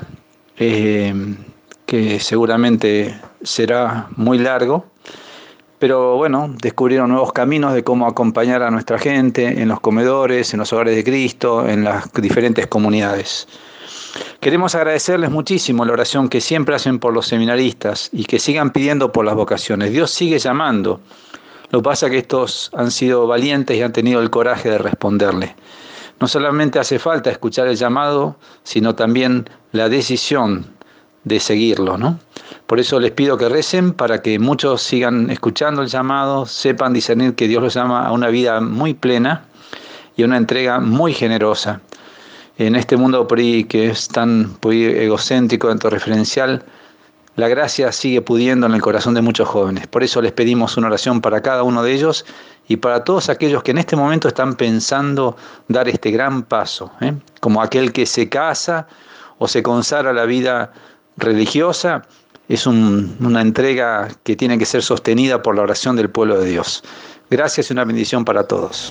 que seguramente será muy largo, pero bueno, descubrieron nuevos caminos de cómo acompañar a nuestra gente en los comedores, en los hogares de Cristo, en las diferentes comunidades. Queremos agradecerles muchísimo la oración que siempre hacen por los seminaristas y que sigan pidiendo por las vocaciones. Dios sigue llamando. Lo que pasa es que estos han sido valientes y han tenido el coraje de responderle. No solamente hace falta escuchar el llamado, sino también la decisión de seguirlo, ¿no? Por eso les pido que recen para que muchos sigan escuchando el llamado, sepan discernir que Dios los llama a una vida muy plena y a una entrega muy generosa. En este mundo por ahí que es tan egocéntrico, autorreferencial, la gracia sigue pudiendo en el corazón de muchos jóvenes. Por eso les pedimos una oración para cada uno de ellos y para todos aquellos que en este momento están pensando dar este gran paso, como aquel que se casa o se consagra a la vida religiosa. Es una entrega que tiene que ser sostenida por la oración del pueblo de Dios. Gracias y una bendición para todos.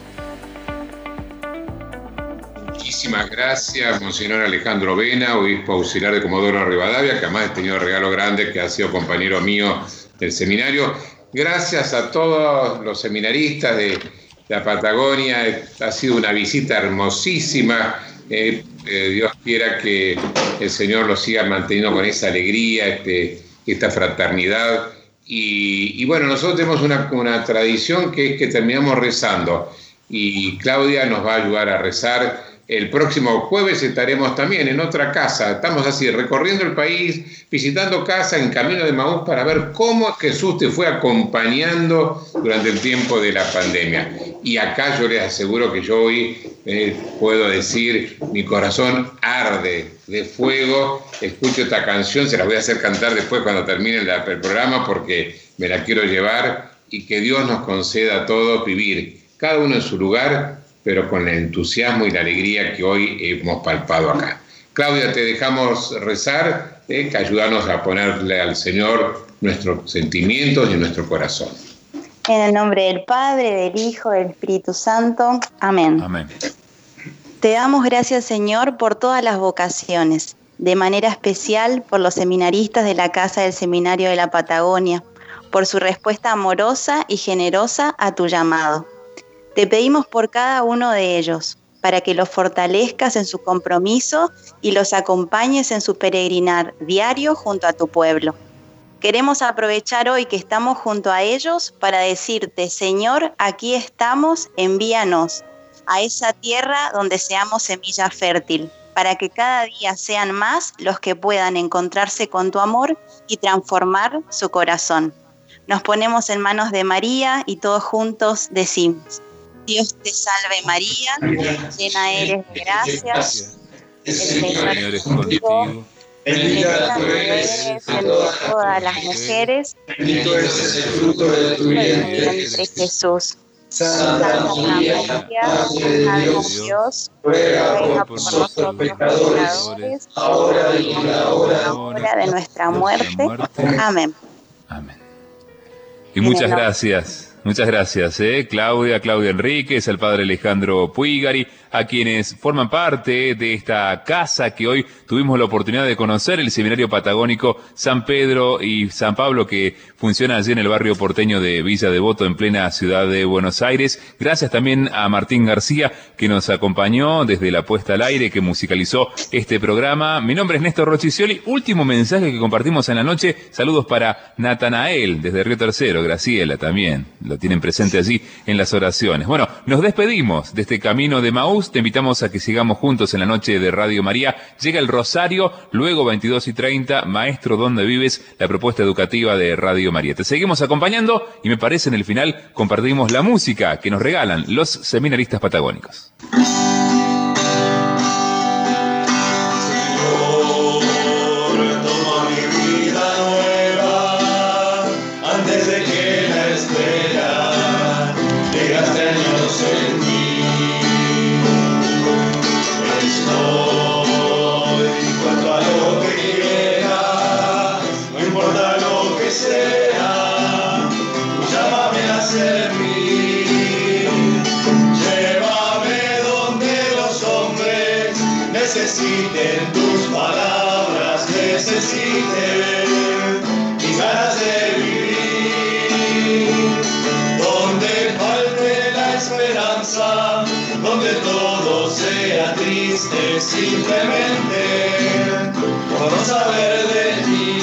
Muchísimas gracias, Monseñor Alejandro Vena, obispo auxiliar de Comodoro Rivadavia, que además he tenido regalo grande, que ha sido compañero mío del seminario. Gracias a todos los seminaristas de la Patagonia, ha sido una visita hermosísima. Dios quiera que el Señor los siga manteniendo con esa alegría, esta fraternidad. Y bueno, nosotros tenemos una tradición que es que terminamos rezando. Y Claudia nos va a ayudar a rezar. El próximo jueves estaremos también en otra casa. Estamos así recorriendo el país, visitando casas en Camino de Emaús para ver cómo Jesús te fue acompañando durante el tiempo de la pandemia. Y acá yo les aseguro que yo hoy puedo decir, mi corazón arde de fuego. Escucho esta canción, se la voy a hacer cantar después cuando termine el programa porque me la quiero llevar, y que Dios nos conceda a todos vivir, cada uno en su lugar, pero con el entusiasmo y la alegría que hoy hemos palpado acá. Claudia, te dejamos rezar, que ayudarnos a ponerle al Señor nuestros sentimientos y nuestro corazón. En el nombre del Padre, del Hijo, del Espíritu Santo. Amén. Amén. Te damos gracias, Señor, por todas las vocaciones, de manera especial por los seminaristas de la Casa del Seminario de la Patagonia, por su respuesta amorosa y generosa a tu llamado. Te pedimos por cada uno de ellos, para que los fortalezcas en su compromiso y los acompañes en su peregrinar diario junto a tu pueblo. Queremos aprovechar hoy que estamos junto a ellos para decirte, Señor, aquí estamos, envíanos a esa tierra donde seamos semilla fértil, para que cada día sean más los que puedan encontrarse con tu amor y transformar su corazón. Nos ponemos en manos de María y todos juntos decimos: Dios te salve María, llena eres de gracia, el Señor es contigo, bendita tú eres entre todas las mujeres, bendito es el fruto de tu vientre, Jesús. Santa María, Madre de Dios, ruega por nosotros pecadores, ahora y en la hora de nuestra muerte. Amén. Amén. Y muchas gracias. Muchas gracias, Claudia Enríquez, al padre Alejandro Puigari, a quienes forman parte de esta casa que hoy tuvimos la oportunidad de conocer, el Seminario Patagónico San Pedro y San Pablo, que funciona allí en el barrio porteño de Villa Devoto, en plena ciudad de Buenos Aires. Gracias también a Martín García, que nos acompañó desde la puesta al aire, que musicalizó este programa. Mi nombre es Néstor Rocicioli. Último mensaje que compartimos en la noche. Saludos para Natanael, desde Río Tercero. Graciela también, lo tienen presente allí en las oraciones. Bueno, nos despedimos de este camino de Maús. Te invitamos a que sigamos juntos en la noche de Radio María. Llega el Rosario, luego 22:30, Maestro, ¿dónde vives?, la propuesta educativa de Radio María. Te seguimos acompañando y me parece en el final compartimos la música que nos regalan los seminaristas patagónicos. Necesiten tus palabras, necesiten mis ganas de vivir. Donde falte la esperanza, donde todo sea triste, simplemente por no saber de ti.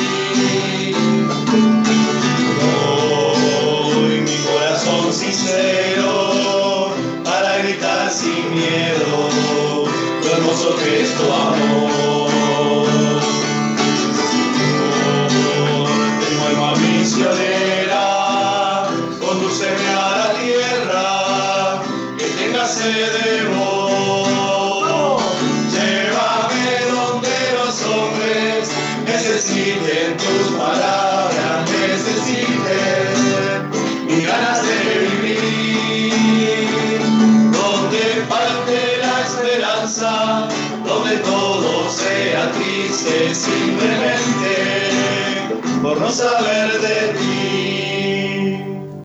Doy mi corazón sincero para gritar sin miedo lo hermoso que es tu amor. Tengo alma misionera, condúceme a la tierra que tenga sed de vos. Llévame donde los hombres necesiten tus palabras, necesiten mis ganas de vivir. Donde falte la esperanza, donde todo sea triste, simplemente por no saber de ti.